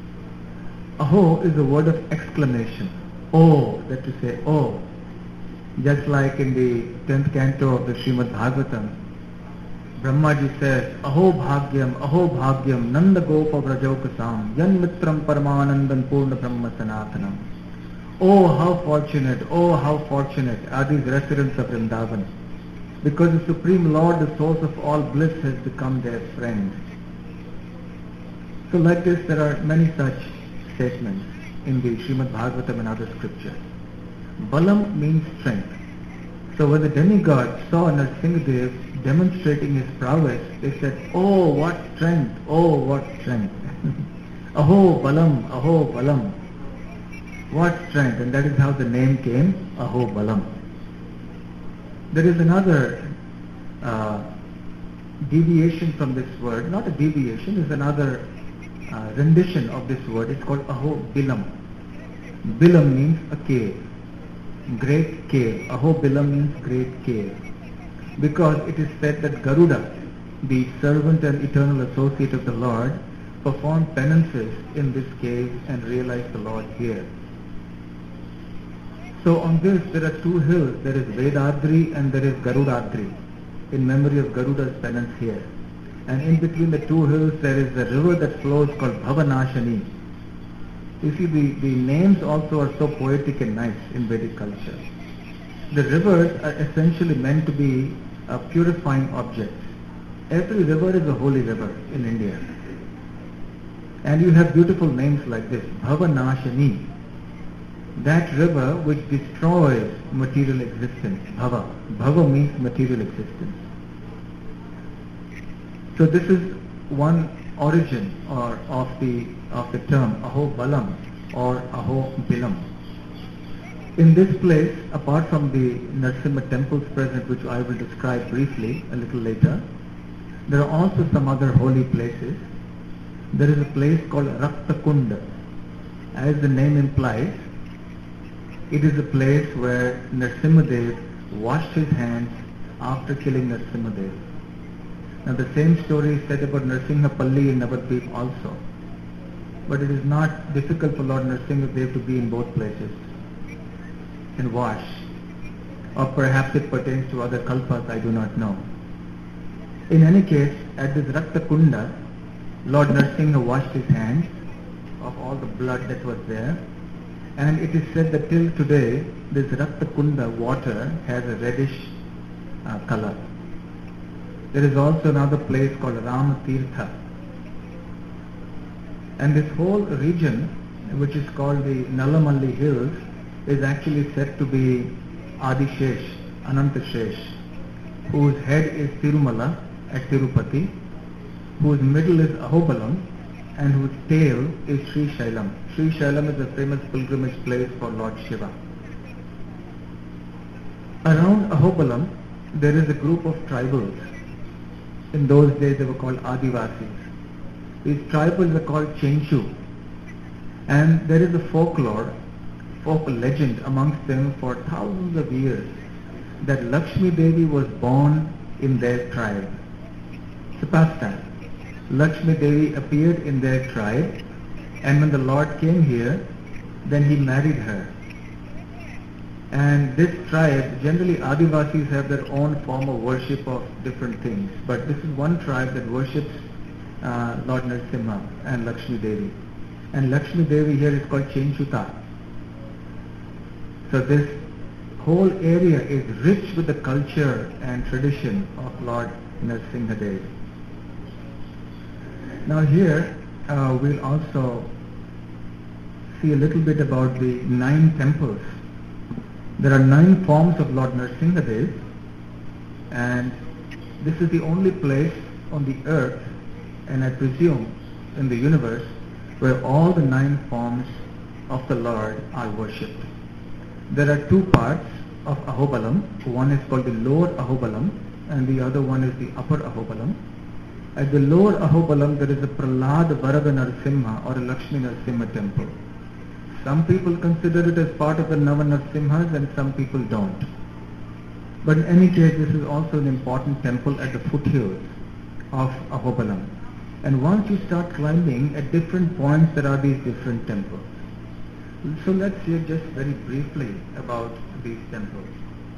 Aho is a word of exclamation. Oh, that to say, oh. Just like in the tenth canto of the Srimad Bhagavatam, Brahmaji says, Aho Bhagyam, Aho Bhagyam, Nanda Gopa Vrajokasam, Yan Mitram Paramanandan Purna Brahma Sanatanam. Oh, how fortunate, oh, how fortunate are these residents of Vrindavan, because the Supreme Lord, the source of all bliss, has become their friend. So like this, there are many such statements in the Srimad Bhagavatam and other scriptures. Balam means strength. So when the demigods saw Narasimhadev demonstrating his prowess, they said, oh, what strength, oh, what strength. Aho Balam, Aho Balam. What strength, and that is how the name came, Aho Balam. There is another uh, deviation from this word, not a deviation, is another uh, rendition of this word. It's called Aho Bilam. Bilam means a cave, great cave. Aho Bilam means great cave. Because it is said that Garuda, the servant and eternal associate of the Lord, performed penances in this cave and realized the Lord here. So on this there are two hills, there is Vedadri and there is Garudadri, in memory of Garuda's penance here. And in between the two hills there is a river that flows called Bhavanashani. You see, the, the names also are so poetic and nice in Vedic culture. The rivers are essentially meant to be uh, purifying objects. Every river is a holy river in India. And you have beautiful names like this, Bhavanashani. that river which destroys material existence, bhava. Bhava means material existence. So this is one origin or of the of the term Ahobalam or Ahobilam. In this place, apart from the Narasimha temples present, which I will describe briefly a little later, there are also some other holy places. There is a place called Raktakunda. As the name implies, it is a place where Narasimhadev washed his hands after killing Narasimhadev. Now the same story is said about Narasimhapalli in Navadvip also. But it is not difficult for Lord Narasimhadev to be in both places and wash. Or perhaps it pertains to other kalpas, I do not know. In any case, at this Raktakunda, Lord Narasimha washed his hands of all the blood that was there, and it is said that till today this Raktakunda water has a reddish uh, color. There is also another place called Ramatirtha, and this whole region, which is called the Nalamalli Hills, is actually said to be Adishesh, Anantashesh, whose head is Tirumala at Tirupati, whose middle is Ahobalam, and whose tail is Sri Shailam. Sri Shailam is a famous pilgrimage place for Lord Shiva. Around Ahobalam, there is a group of tribals. In those days they were called Adivasis. These tribals are called Chenchu, and there is a folklore, folk legend amongst them for thousands of years that Lakshmi Devi was born in their tribe. It's a pastime. Lakshmi Devi appeared in their tribe, and when the Lord came here, then he married her. And this tribe, generally Adivasis have their own form of worship of different things, but this is one tribe that worships uh, Lord Narasimha and Lakshmi Devi. And Lakshmi Devi here is called Chenchuta. So this whole area is rich with the culture and tradition of Lord Narasimha Dev. Now here uh, we'll also see a little bit about the nine temples. There are nine forms of Lord Narasimha Dev, and this is the only place on the earth, and I presume in the universe, where all the nine forms of the Lord are worshipped. There are two parts of Ahobalam. One is called the lower Ahobalam and the other one is the upper Ahobalam. At the lower Ahobalam there is a Prahlad Varada Narasimha or a Lakshmi Narasimha temple. Some people consider it as part of the Nava Narasimhas and some people don't. But in any case, this is also an important temple at the foothills of Ahobalam. And once you start climbing, at different points there are these different temples. So let's hear just very briefly about these temples.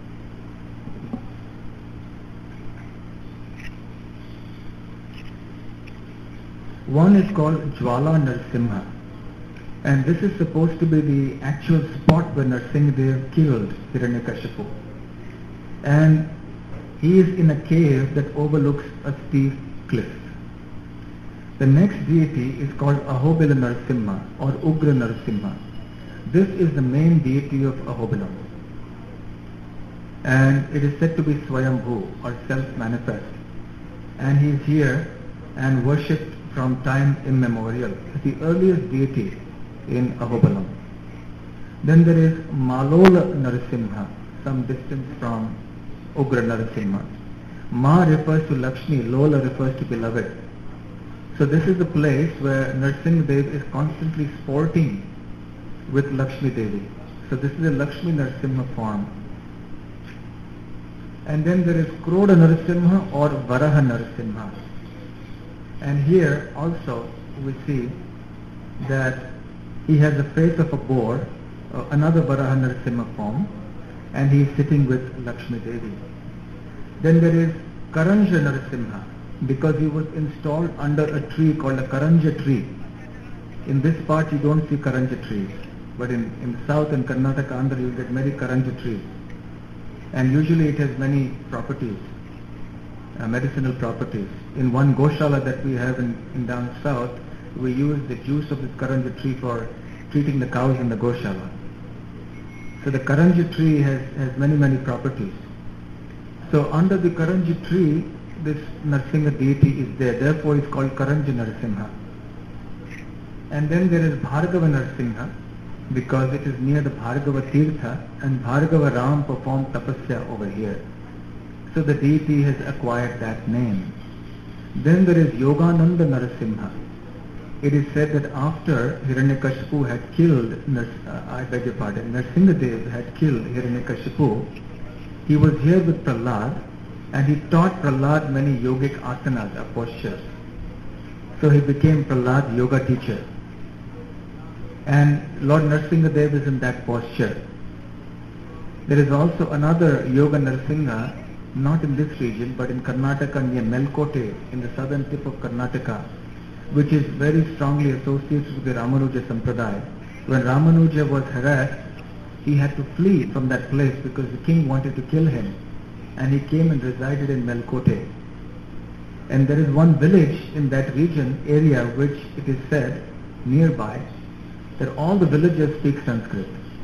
One is called Jwala Narasimha, and this is supposed to be the actual spot where Narasimhadev killed Hiranyakashipu. And he is in a cave that overlooks a steep cliff. The next deity is called Ahobila Narasimha or Ugra Narasimha. This is the main deity of Ahobilam, and it is said to be Swayambhu or self-manifest, and he is here and worshipped from time immemorial. It's the earliest deity in Ahobilam. Then there is Malola Narasimha, some distance from Ugra Narasimha. Ma refers to Lakshmi, Lola refers to beloved. So this is the place where Narasimhadev is constantly sporting with Lakshmi Devi. So this is a Lakshmi Narasimha form. And then there is Kroda Narasimha or Varaha Narasimha. And here also we see that he has the face of a boar, uh, another Varaha Narasimha form, and he is sitting with Lakshmi Devi. Then there is Karanja Narasimha, because he was installed under a tree called a Karanja tree. In this part you don't see Karanja trees, but in, in the south and Karnataka, Andhra, you get many Karanja trees. And usually it has many properties, uh, medicinal properties. In one Goshala that we have in, in down south, we use the juice of this Karanja tree for treating the cows in the Goshala. So the Karanji tree has, has many, many properties. So under the Karanji tree, this Narsimha deity is there. Therefore it's called Karanji Narsimha. And then there is Bhargava Narsimha, because it is near the Bhargava Tirtha, and Bhargava Ram performed tapasya over here. So the deity has acquired that name. Then there is Yogananda Narasimha. It is said that after Hiranyakashipu had killed, uh, I beg your pardon, Narsingadev had killed Hiranyakashipu, he was here with Prahlad, and he taught Prahlad many yogic asanas, or postures. So he became Prahlad's yoga teacher. And Lord Narsingadev is in that posture. There is also another Yoga Narsimha, not in this region, but in Karnataka near Melkote, in the southern tip of Karnataka, which is very strongly associated with the Ramanuja Sampradaya. When Ramanuja was harassed, he had to flee from that place because the king wanted to kill him. And he came and resided in Melkote. And there is one village in that region, area, which it is said, nearby, that all the villagers speak Sanskrit.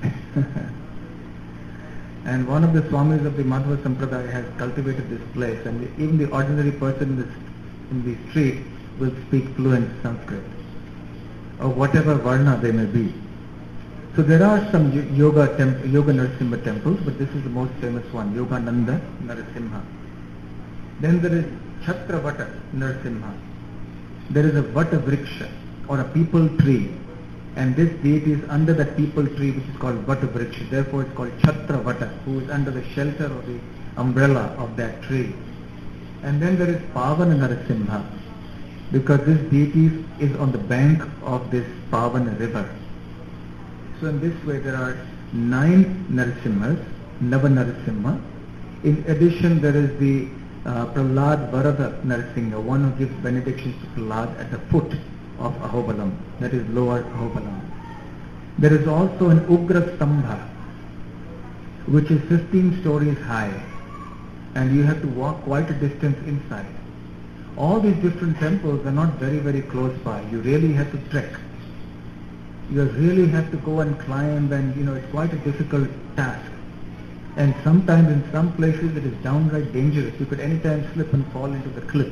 And one of the Swamis of the Madhva Sampradaya has cultivated this place, and even the ordinary person in the, in the street will speak fluent Sanskrit, or whatever Varna they may be. So there are some yoga, temp- yoga Narasimha temples, but this is the most famous one, Yogananda Narasimha. Then there is Chhatravata Narasimha. There is a Vata Vriksha, or a people tree, and this deity is under that people tree which is called Vata Vriksha. Therefore it's called Chhatravata, who is under the shelter or the umbrella of that tree. And then there is Pavana Narasimha, because this deity is on the bank of this Pavana river. So in this way there are nine Narasimhas, Nava Narasimha. In addition there is the uh, Prahlad Varada Narasimha, one who gives benedictions to Prahlad at the foot of Ahobalam, that is lower Ahobalam. There is also an Ugra Stambha, which is fifteen stories high, and you have to walk quite a distance inside. All these different temples are not very, very close by. You really have to trek. You really have to go and climb, and you know, it's quite a difficult task. And sometimes in some places it is downright dangerous. You could anytime slip and fall into the cliff.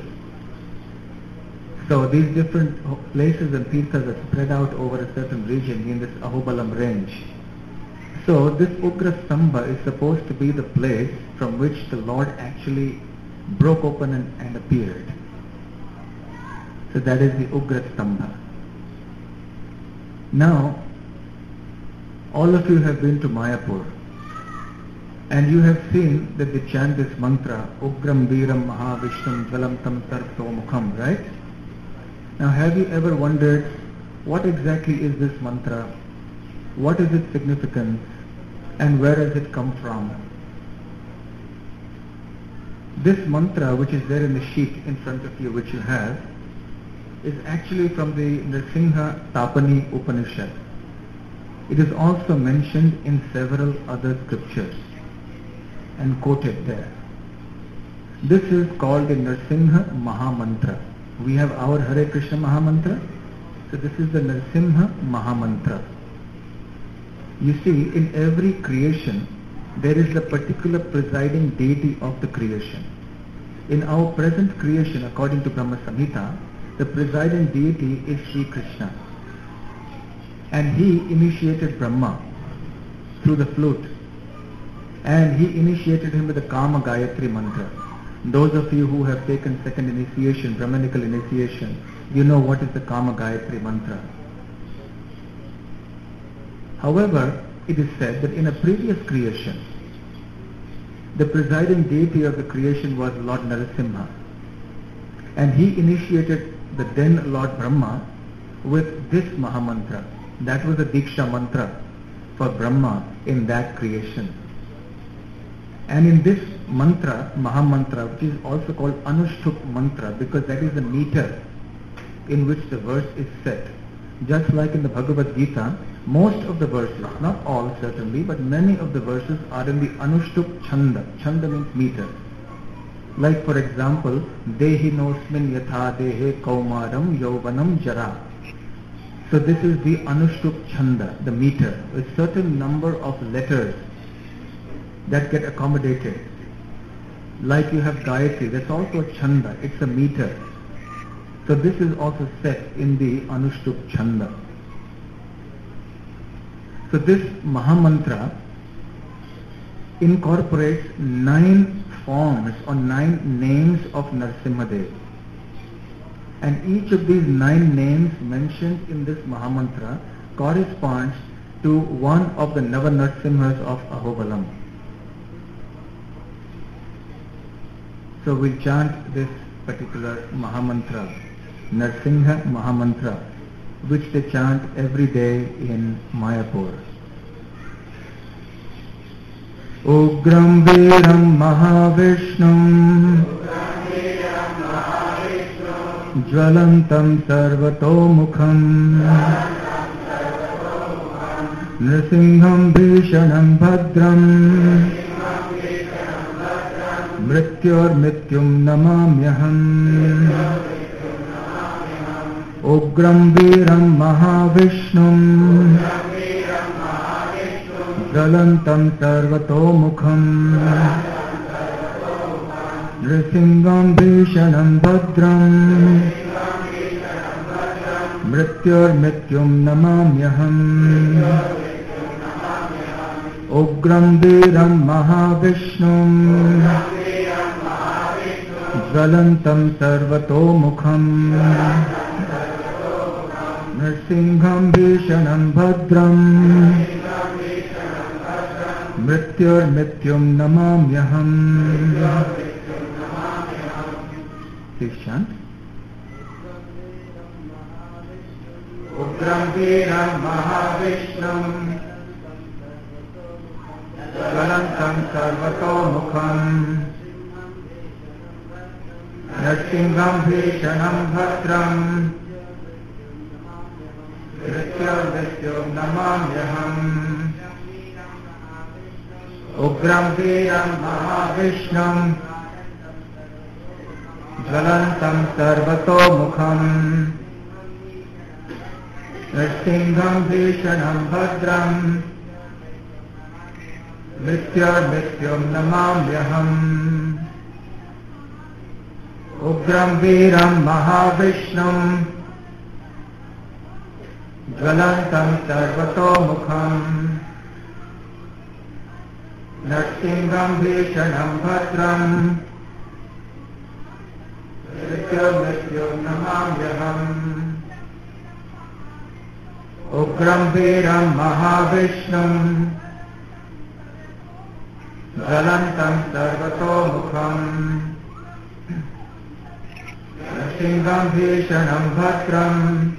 So these different places and tirthas are spread out over a certain region in this Ahobalam range. So this Ugra Stambha is supposed to be the place from which the Lord actually broke open and, and appeared. So that is the Ugra Stambha. Now, all of you have been to Mayapur, and you have seen that they chant this mantra, Ugram Viram Mahavishnum Jalam Tam Sarto Mukham, right? Now, have you ever wondered what exactly is this mantra? What is its significance? And where does it come from? This mantra, which is there in the sheet in front of you, which you have, is actually from the Nrsimha Tapani Upanishad. It is also mentioned in several other scriptures and quoted there. This is called the Nrsimha Mahamantra. We have our Hare Krishna Mahamantra, so this is the Nrsimha Mahamantra. You see, in every creation, there is a particular presiding deity of the creation. In our present creation, according to Brahma Samhita, the presiding deity is Sri Krishna. And he initiated Brahma through the flute. And he initiated him with the Kama Gayatri mantra. Those of you who have taken second initiation, Brahmanical initiation, you know what is the Kama Gayatri mantra. However, it is said that in a previous creation, the presiding deity of the creation was Lord Narasimha. And he initiated the then Lord Brahma with this Mahamantra. That was the Diksha mantra for Brahma in that creation. And in this mantra, Mahamantra, which is also called Anushtup mantra, because that is the meter in which the verse is set. Just like in the Bhagavad Gita, most of the verses, not all certainly, but many of the verses are in the Anushtup Chanda. Chanda means meter. Like for example, Dehinosmin yatha dehe kaumaram yauvanam jara. So this is the Anushtup Chanda, the meter. A certain number of letters that get accommodated. Like you have Gayatri, that's also a Chanda, it's a meter. So this is also set in the Anushtup Chanda. So this Mahamantra incorporates nine forms or nine names of Narasimhadev. And each of these nine names mentioned in this Mahamantra corresponds to one of the Nava Narasimhas of Ahobalam. So we chant this particular Mahamantra, Narasimha Mahamantra, which they chant every day in Mayapur. Ugram Veeram Mahavishnum Jvalantam Sarvatomukham Nrisingham Bhishanam Bhadram Mrityor Mityum Namamyaham Ugram Veeram Mahavishnum Jvalantam Sarvatomukham Nrisingham Bhishanam Bhadram Mrityor Mityum Namamyaham Ugram Veeram Mahavishnum Jvalantam Sarvatomukham Nrisingham Bhishanam Bhadram Mrityor Mityum Namamyaham. Please chant. Ugram Veeram Mahavishnum Jvalantam Sarvatomukham Nrisingham Bhishanam Bhadram Mrityor Mityum Namamyaham. Ugram Veeram Mahavishnum Jvalantam Sarvatomukham Nrisingham Bhishanam Bhadram Mrityor Mityum Namamyaham. Ugram Veeram Mahavishnum Jvalantam Sarvatomukham Nrisingham Bhishanam Bhadram Mrityor Mityum Namamyaham. Ugram Veeram Mahavishnum Jvalantam Sarvatomukham Nrisingham Bhishanam Bhadram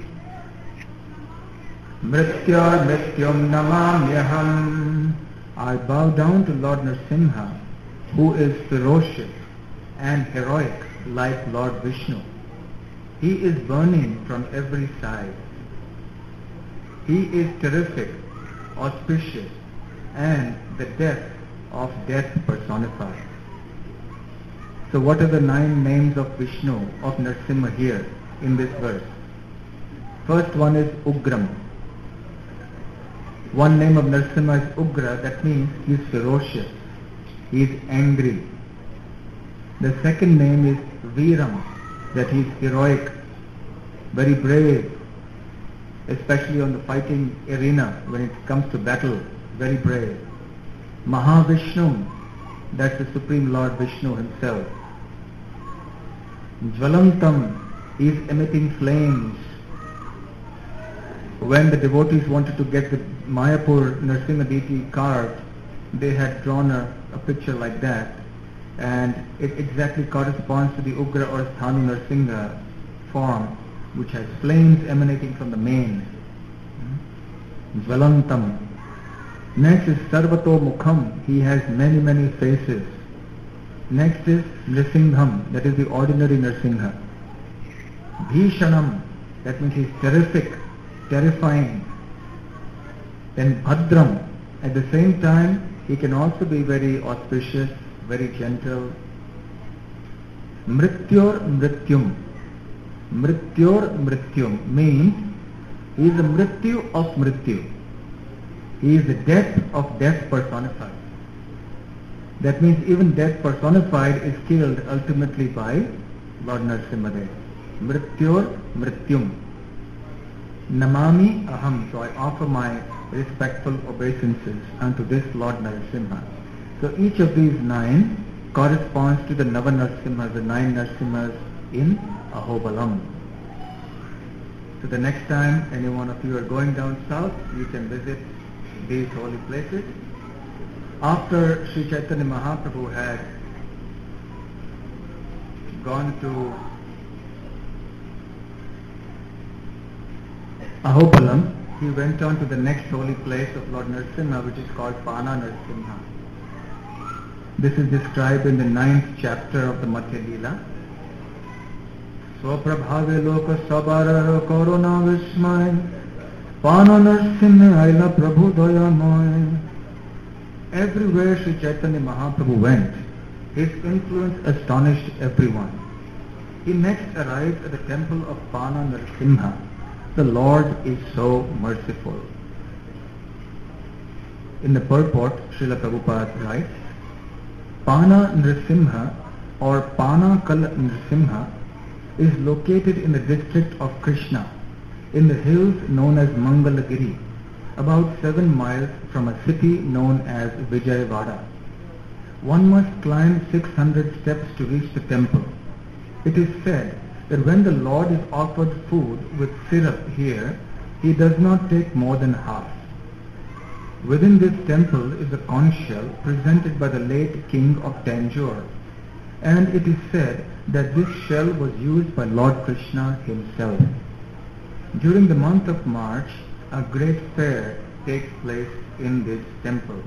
Mrityor Mityum Namamyaham. I bow down to Lord Narasimha, who is ferocious and heroic like Lord Vishnu. He is burning from every side. He is terrific, auspicious, and the death of death personified. So what are the nine names of Vishnu, of Narasimha here in this verse? First one is Ugram. One name of Narasimha is Ugra, that means he is ferocious, he is angry. The second name is Veeram, that he is heroic, very brave, especially on the fighting arena when it comes to battle, very brave. Mahavishnu, that's the Supreme Lord Vishnu himself. Jvalantam, he is emitting flames. When the devotees wanted to get the Mayapur Narasimha deity carved, they had drawn a, a picture like that, and it exactly corresponds to the Ugra or Sthanu Narasimha form, which has flames emanating from the mane. Jvalantam. Next is Sarvato Mukham, he has many many faces. Next is Nrisingham, that is the ordinary Narasimha. Bhishanam, that means he is terrific, terrifying. Then Bhadram, at the same time he can also be very auspicious, very gentle. Mrityor Mrityum. Mrityor Mrityum means He is the Mrityu of Mrityu. He is the death of death personified. That means even death personified is killed ultimately by Lord Narasimhadev. Mrityur Mrityum. Namami Aham. So I offer my respectful obeisances unto this Lord Narasimha. So each of these nine corresponds to the Nava Narasimhas, the nine Narasimhas in Ahobalam. So the next time any one of you are going down south, you can visit these holy places. After Sri Chaitanya Mahaprabhu had gone to Ahobalam, he went on to the next holy place of Lord Narasimha, which is called Pana Narasimha. This is described in the ninth chapter of the Madhya Leela. Swaprabhave loka sabara korona vismay Pana Narasimha aila prabhu dayamoy. Everywhere Sri Chaitanya Mahaprabhu went, his influence astonished everyone. He next arrived at the temple of Pana Narasimha. The Lord is so merciful. In the purport, Srila Prabhupada writes, Pana Narasimha or Pana Kala Narasimha is located in the district of Krishna, in the hills known as Mangalagiri, about seven miles from a city known as Vijayawada. One must climb six hundred steps to reach the temple. It is said that when the Lord is offered food with syrup here, he does not take more than half. Within this temple is a conch shell presented by the late king of Tanjore, and it is said that this shell was used by Lord Krishna himself. During the month of March, a great fair takes place in this temple.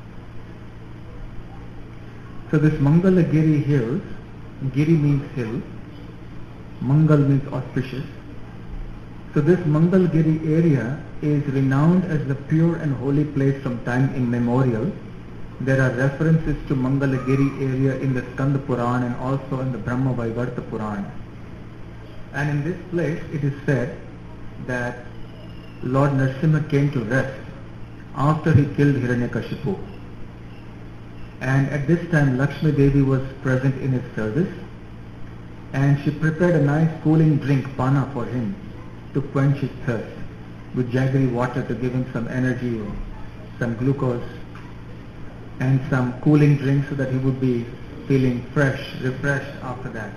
So this Mangalagiri hills, Giri means hill, Mangal means auspicious. So this Mangalgiri area is renowned as the pure and holy place from time immemorial. There are references to Mangalagiri area in the Skanda Puran and also in the Brahma Vaivarta Puran. And in this place it is said that Lord Narasimha came to rest after he killed Hiranyakashipu. And at this time Lakshmi Devi was present in his service, and she prepared a nice cooling drink, pana, for him to quench his thirst, with jaggery water to give him some energy, some glucose, and some cooling drink so that he would be feeling fresh, refreshed after that.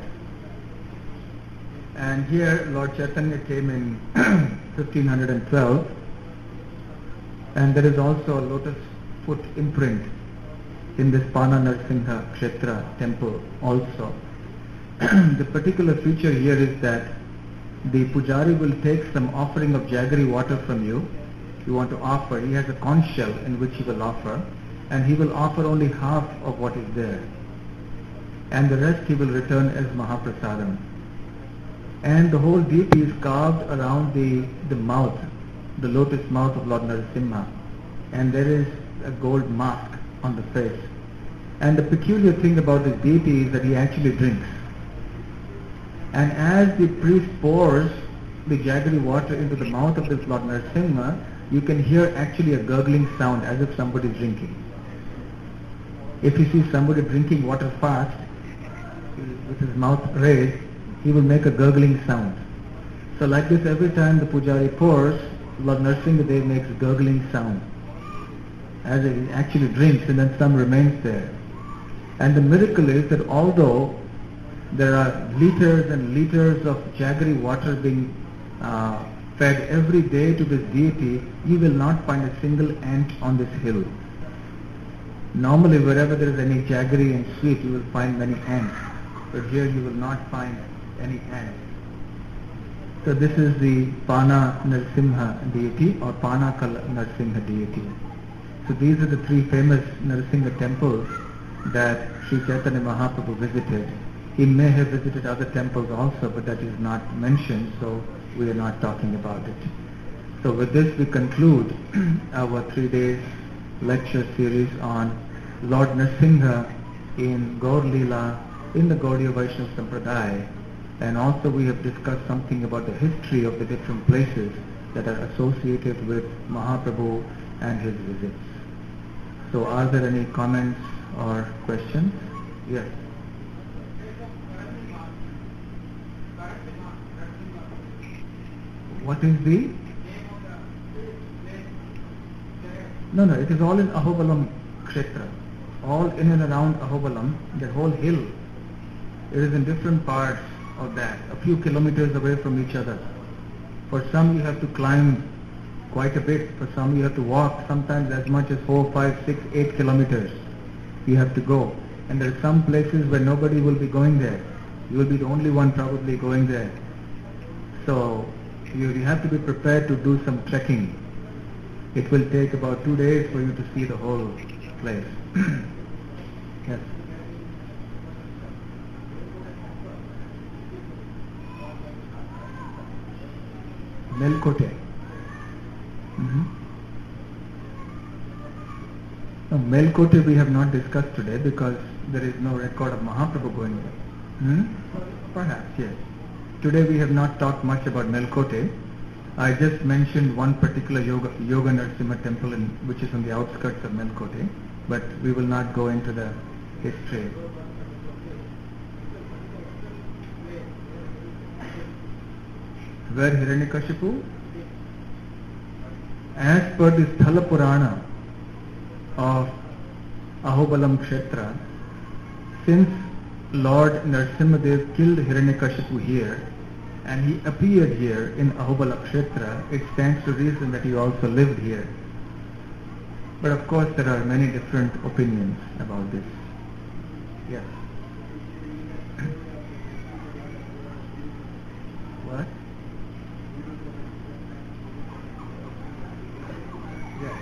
And here Lord Chaitanya came in fifteen twelve, and there is also a lotus foot imprint in this Pana Narasimha Kshetra temple also. The particular feature here is that the pujari will take some offering of jaggery water from you. You want to offer, he has a conch shell in which he will offer, and he will offer only half of what is there, and the rest he will return as Mahaprasadam. And the whole deity is carved around the, the mouth, the lotus mouth of Lord Narasimha, and there is a gold mask on the face. And the peculiar thing about this deity is that he actually drinks. And as the priest pours the jaggery water into the mouth of this Lord Narasimha, you can hear actually a gurgling sound as if somebody is drinking. If you see somebody drinking water fast, with his mouth raised, he will make a gurgling sound. So like this, every time the pujari pours, Lord Narasimha Dev makes a gurgling sound as he actually drinks, and then some remains there. And the miracle is that although there are liters and liters of jaggery water being uh, fed every day to this deity, you will not find a single ant on this hill. Normally wherever there is any jaggery and sweet, you will find many ants, but here you will not find any ants. So this is the Pana Narasimha deity or Pana Kala Narasimha deity. So these are the three famous Narasimha temples that Sri Chaitanya Mahaprabhu visited. He may have visited other temples also, but that is not mentioned, so we are not talking about it. So with this we conclude our three days lecture series on Lord Narasimha in Gaur Leela in the Gaudiya Vaishnava Sampradaya, and also we have discussed something about the history of the different places that are associated with Mahaprabhu and his visits. So are there any comments or questions? Yes. What is the? No, no, it is all in Ahobalam Kshetra. All in and around Ahobalam, that whole hill, it is in different parts of that, a few kilometers away from each other. For some you have to climb quite a bit, for some you have to walk, sometimes as much as four, five, six, eight kilometers you have to go. And there are some places where nobody will be going there. You will be the only one probably going there. So you, you have to be prepared to do some trekking. It will take about two days for you to see the whole place. Yes. Melkote. Mm-hmm. No, Melkote we have not discussed today because there is no record of Mahaprabhu going there. Hmm? Perhaps, yes. Today we have not talked much about Melkote. I just mentioned one particular Yoga, Yoga Narasimha temple in, which is on the outskirts of Melkote, but we will not go into the history. Where Hiranyakashipu? As per the Sthala Purana of Ahobalam Kshetra, since Lord Narasimhadev killed Hiranyakashipu here and he appeared here in Ahobalam Kshetra, it stands to reason that he also lived here. But of course there are many different opinions about this. Yes. What? Yes.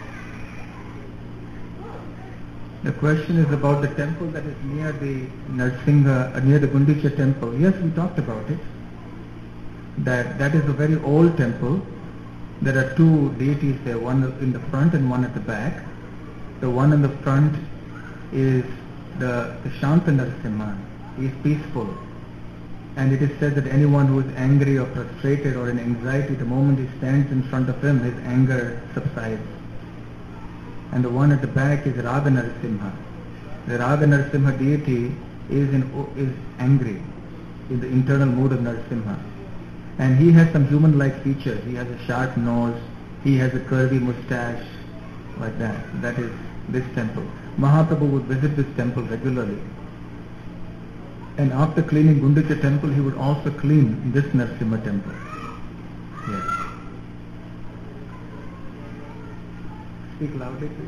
The question is about the temple that is near the Narsingha, uh, near the Gundicha temple. Yes, we talked about it. That that is a very old temple. There are two deities there, one in the front and one at the back. The one in the front is the, the Shanta Narasimha. He is peaceful. And it is said that anyone who is angry or frustrated or in anxiety, the moment he stands in front of him, his anger subsides. And the one at the back is Raga Narasimha. The Raga Narasimha deity is, in, is angry, in the internal mood of Narasimha. And he has some human-like features. He has a sharp nose, he has a curvy mustache, like that. That is this temple. Mahaprabhu would visit this temple regularly. And after cleaning Gundicha temple, he would also clean this Narasimha temple. Yes. Speak loudly, please.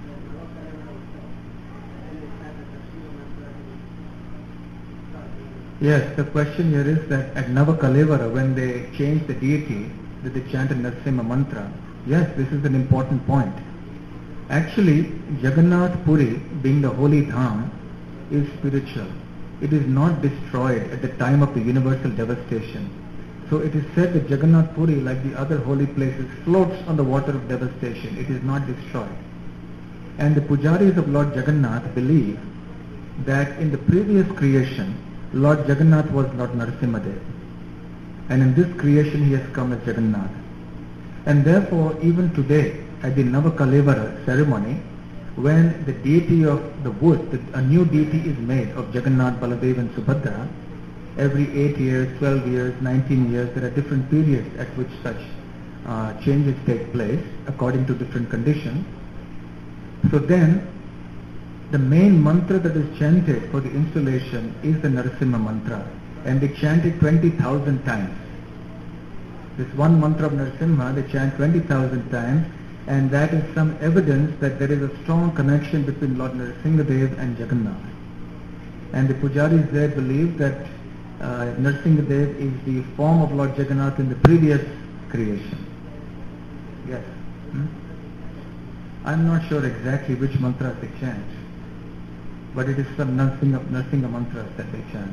Yes, the question here is that at Navakalevara, when they changed the deity, that they chanted Narasimha mantra. Yes, this is an important point. Actually, Jagannath Puri, being the holy dham, is spiritual. It is not destroyed at the time of the universal devastation. So it is said that Jagannath Puri, like the other holy places, floats on the water of devastation. It is not destroyed. And the pujaris of Lord Jagannath believe that in the previous creation, Lord Jagannath was Lord Narasimhadev. And in this creation he has come as Jagannath. And therefore, even today, at the Navakalevara ceremony, when the deity of the wood, the, a new deity is made of Jagannath, Baladev and Subhadra, every eight years, twelve years, nineteen years, there are different periods at which such uh, changes take place according to different conditions. So then, the main mantra that is chanted for the installation is the Narasimha mantra, and they chant it twenty thousand times. This one mantra of Narasimha, they chant twenty thousand times, and that is some evidence that there is a strong connection between Lord Narasimhadev and Jagannath. And the pujaris there believe that uh, Narasimhadev is the form of Lord Jagannath in the previous creation. Yes. Hmm? I'm not sure exactly which mantras they chant, but it is some Narasimha, Narasimha mantras that they chant.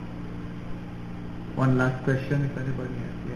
One last question, if anybody has. Yes.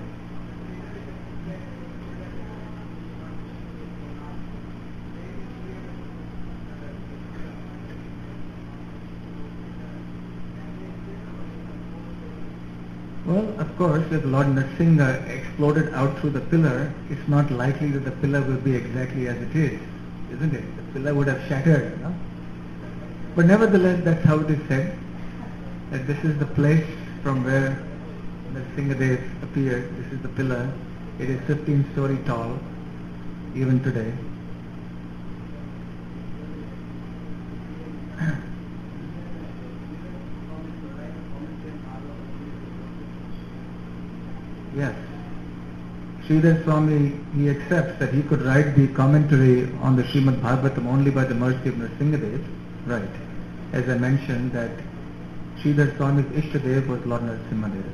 Well, of course, if Lord Narasimha exploded out through the pillar, it's not likely that the pillar will be exactly as it is, isn't it? The pillar would have shattered, you know? But nevertheless, that's how it is said, that this is the place from where Nrsimhadev appeared. This is the pillar. It is fifteen story tall, even today. Yes. Sridhar Swami, he accepts that he could write the commentary on the Srimad Bhagavatam only by the mercy of Nrsimhadev. Right. As I mentioned that Sridhar Swami's Ishtadev was Lord Nrsimhadev.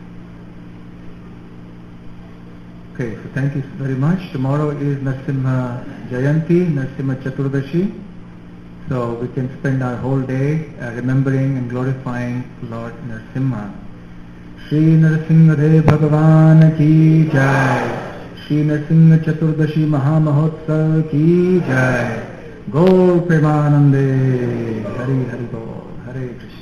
Okay, so thank you very much. Tomorrow is Nrsimha Jayanti, Nrsimha Chaturdashi. So we can spend our whole day uh, remembering and glorifying Lord Nrsimha. Shri Nrsimhadev Bhagavan ki jai. Shri Nrsimha Chaturdashi Mahamahotsav ki jai. Gaur Premanande. Hari Hari Bol. Hare Krishna.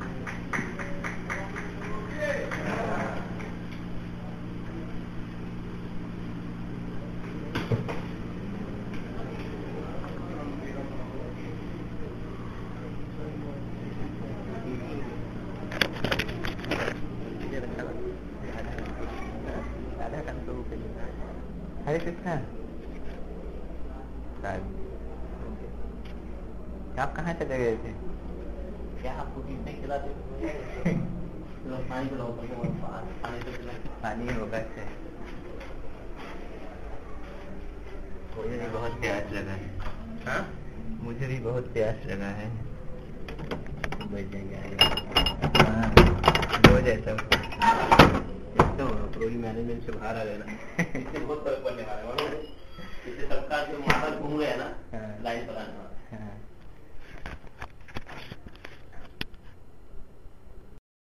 हरे कृष्णा। आप कहाँ चले गए थे? क्या आपको बीच में खिलाते पानी पिलाओ पानी तो पिला पानी होगा से मुझे भी बहुत प्यास लगा है। हाँ? मुझे भी बहुत प्यास लगा है। बैठ जाएंगे हाँ रोज ऐसा प्रोग्राम मैनेजमेंट से बाहर आ गए ना इससे बहुत फर्क पड़ने वाला है। इससे सबका जो माहौल घूम गया ना लाइन पर आने वाला।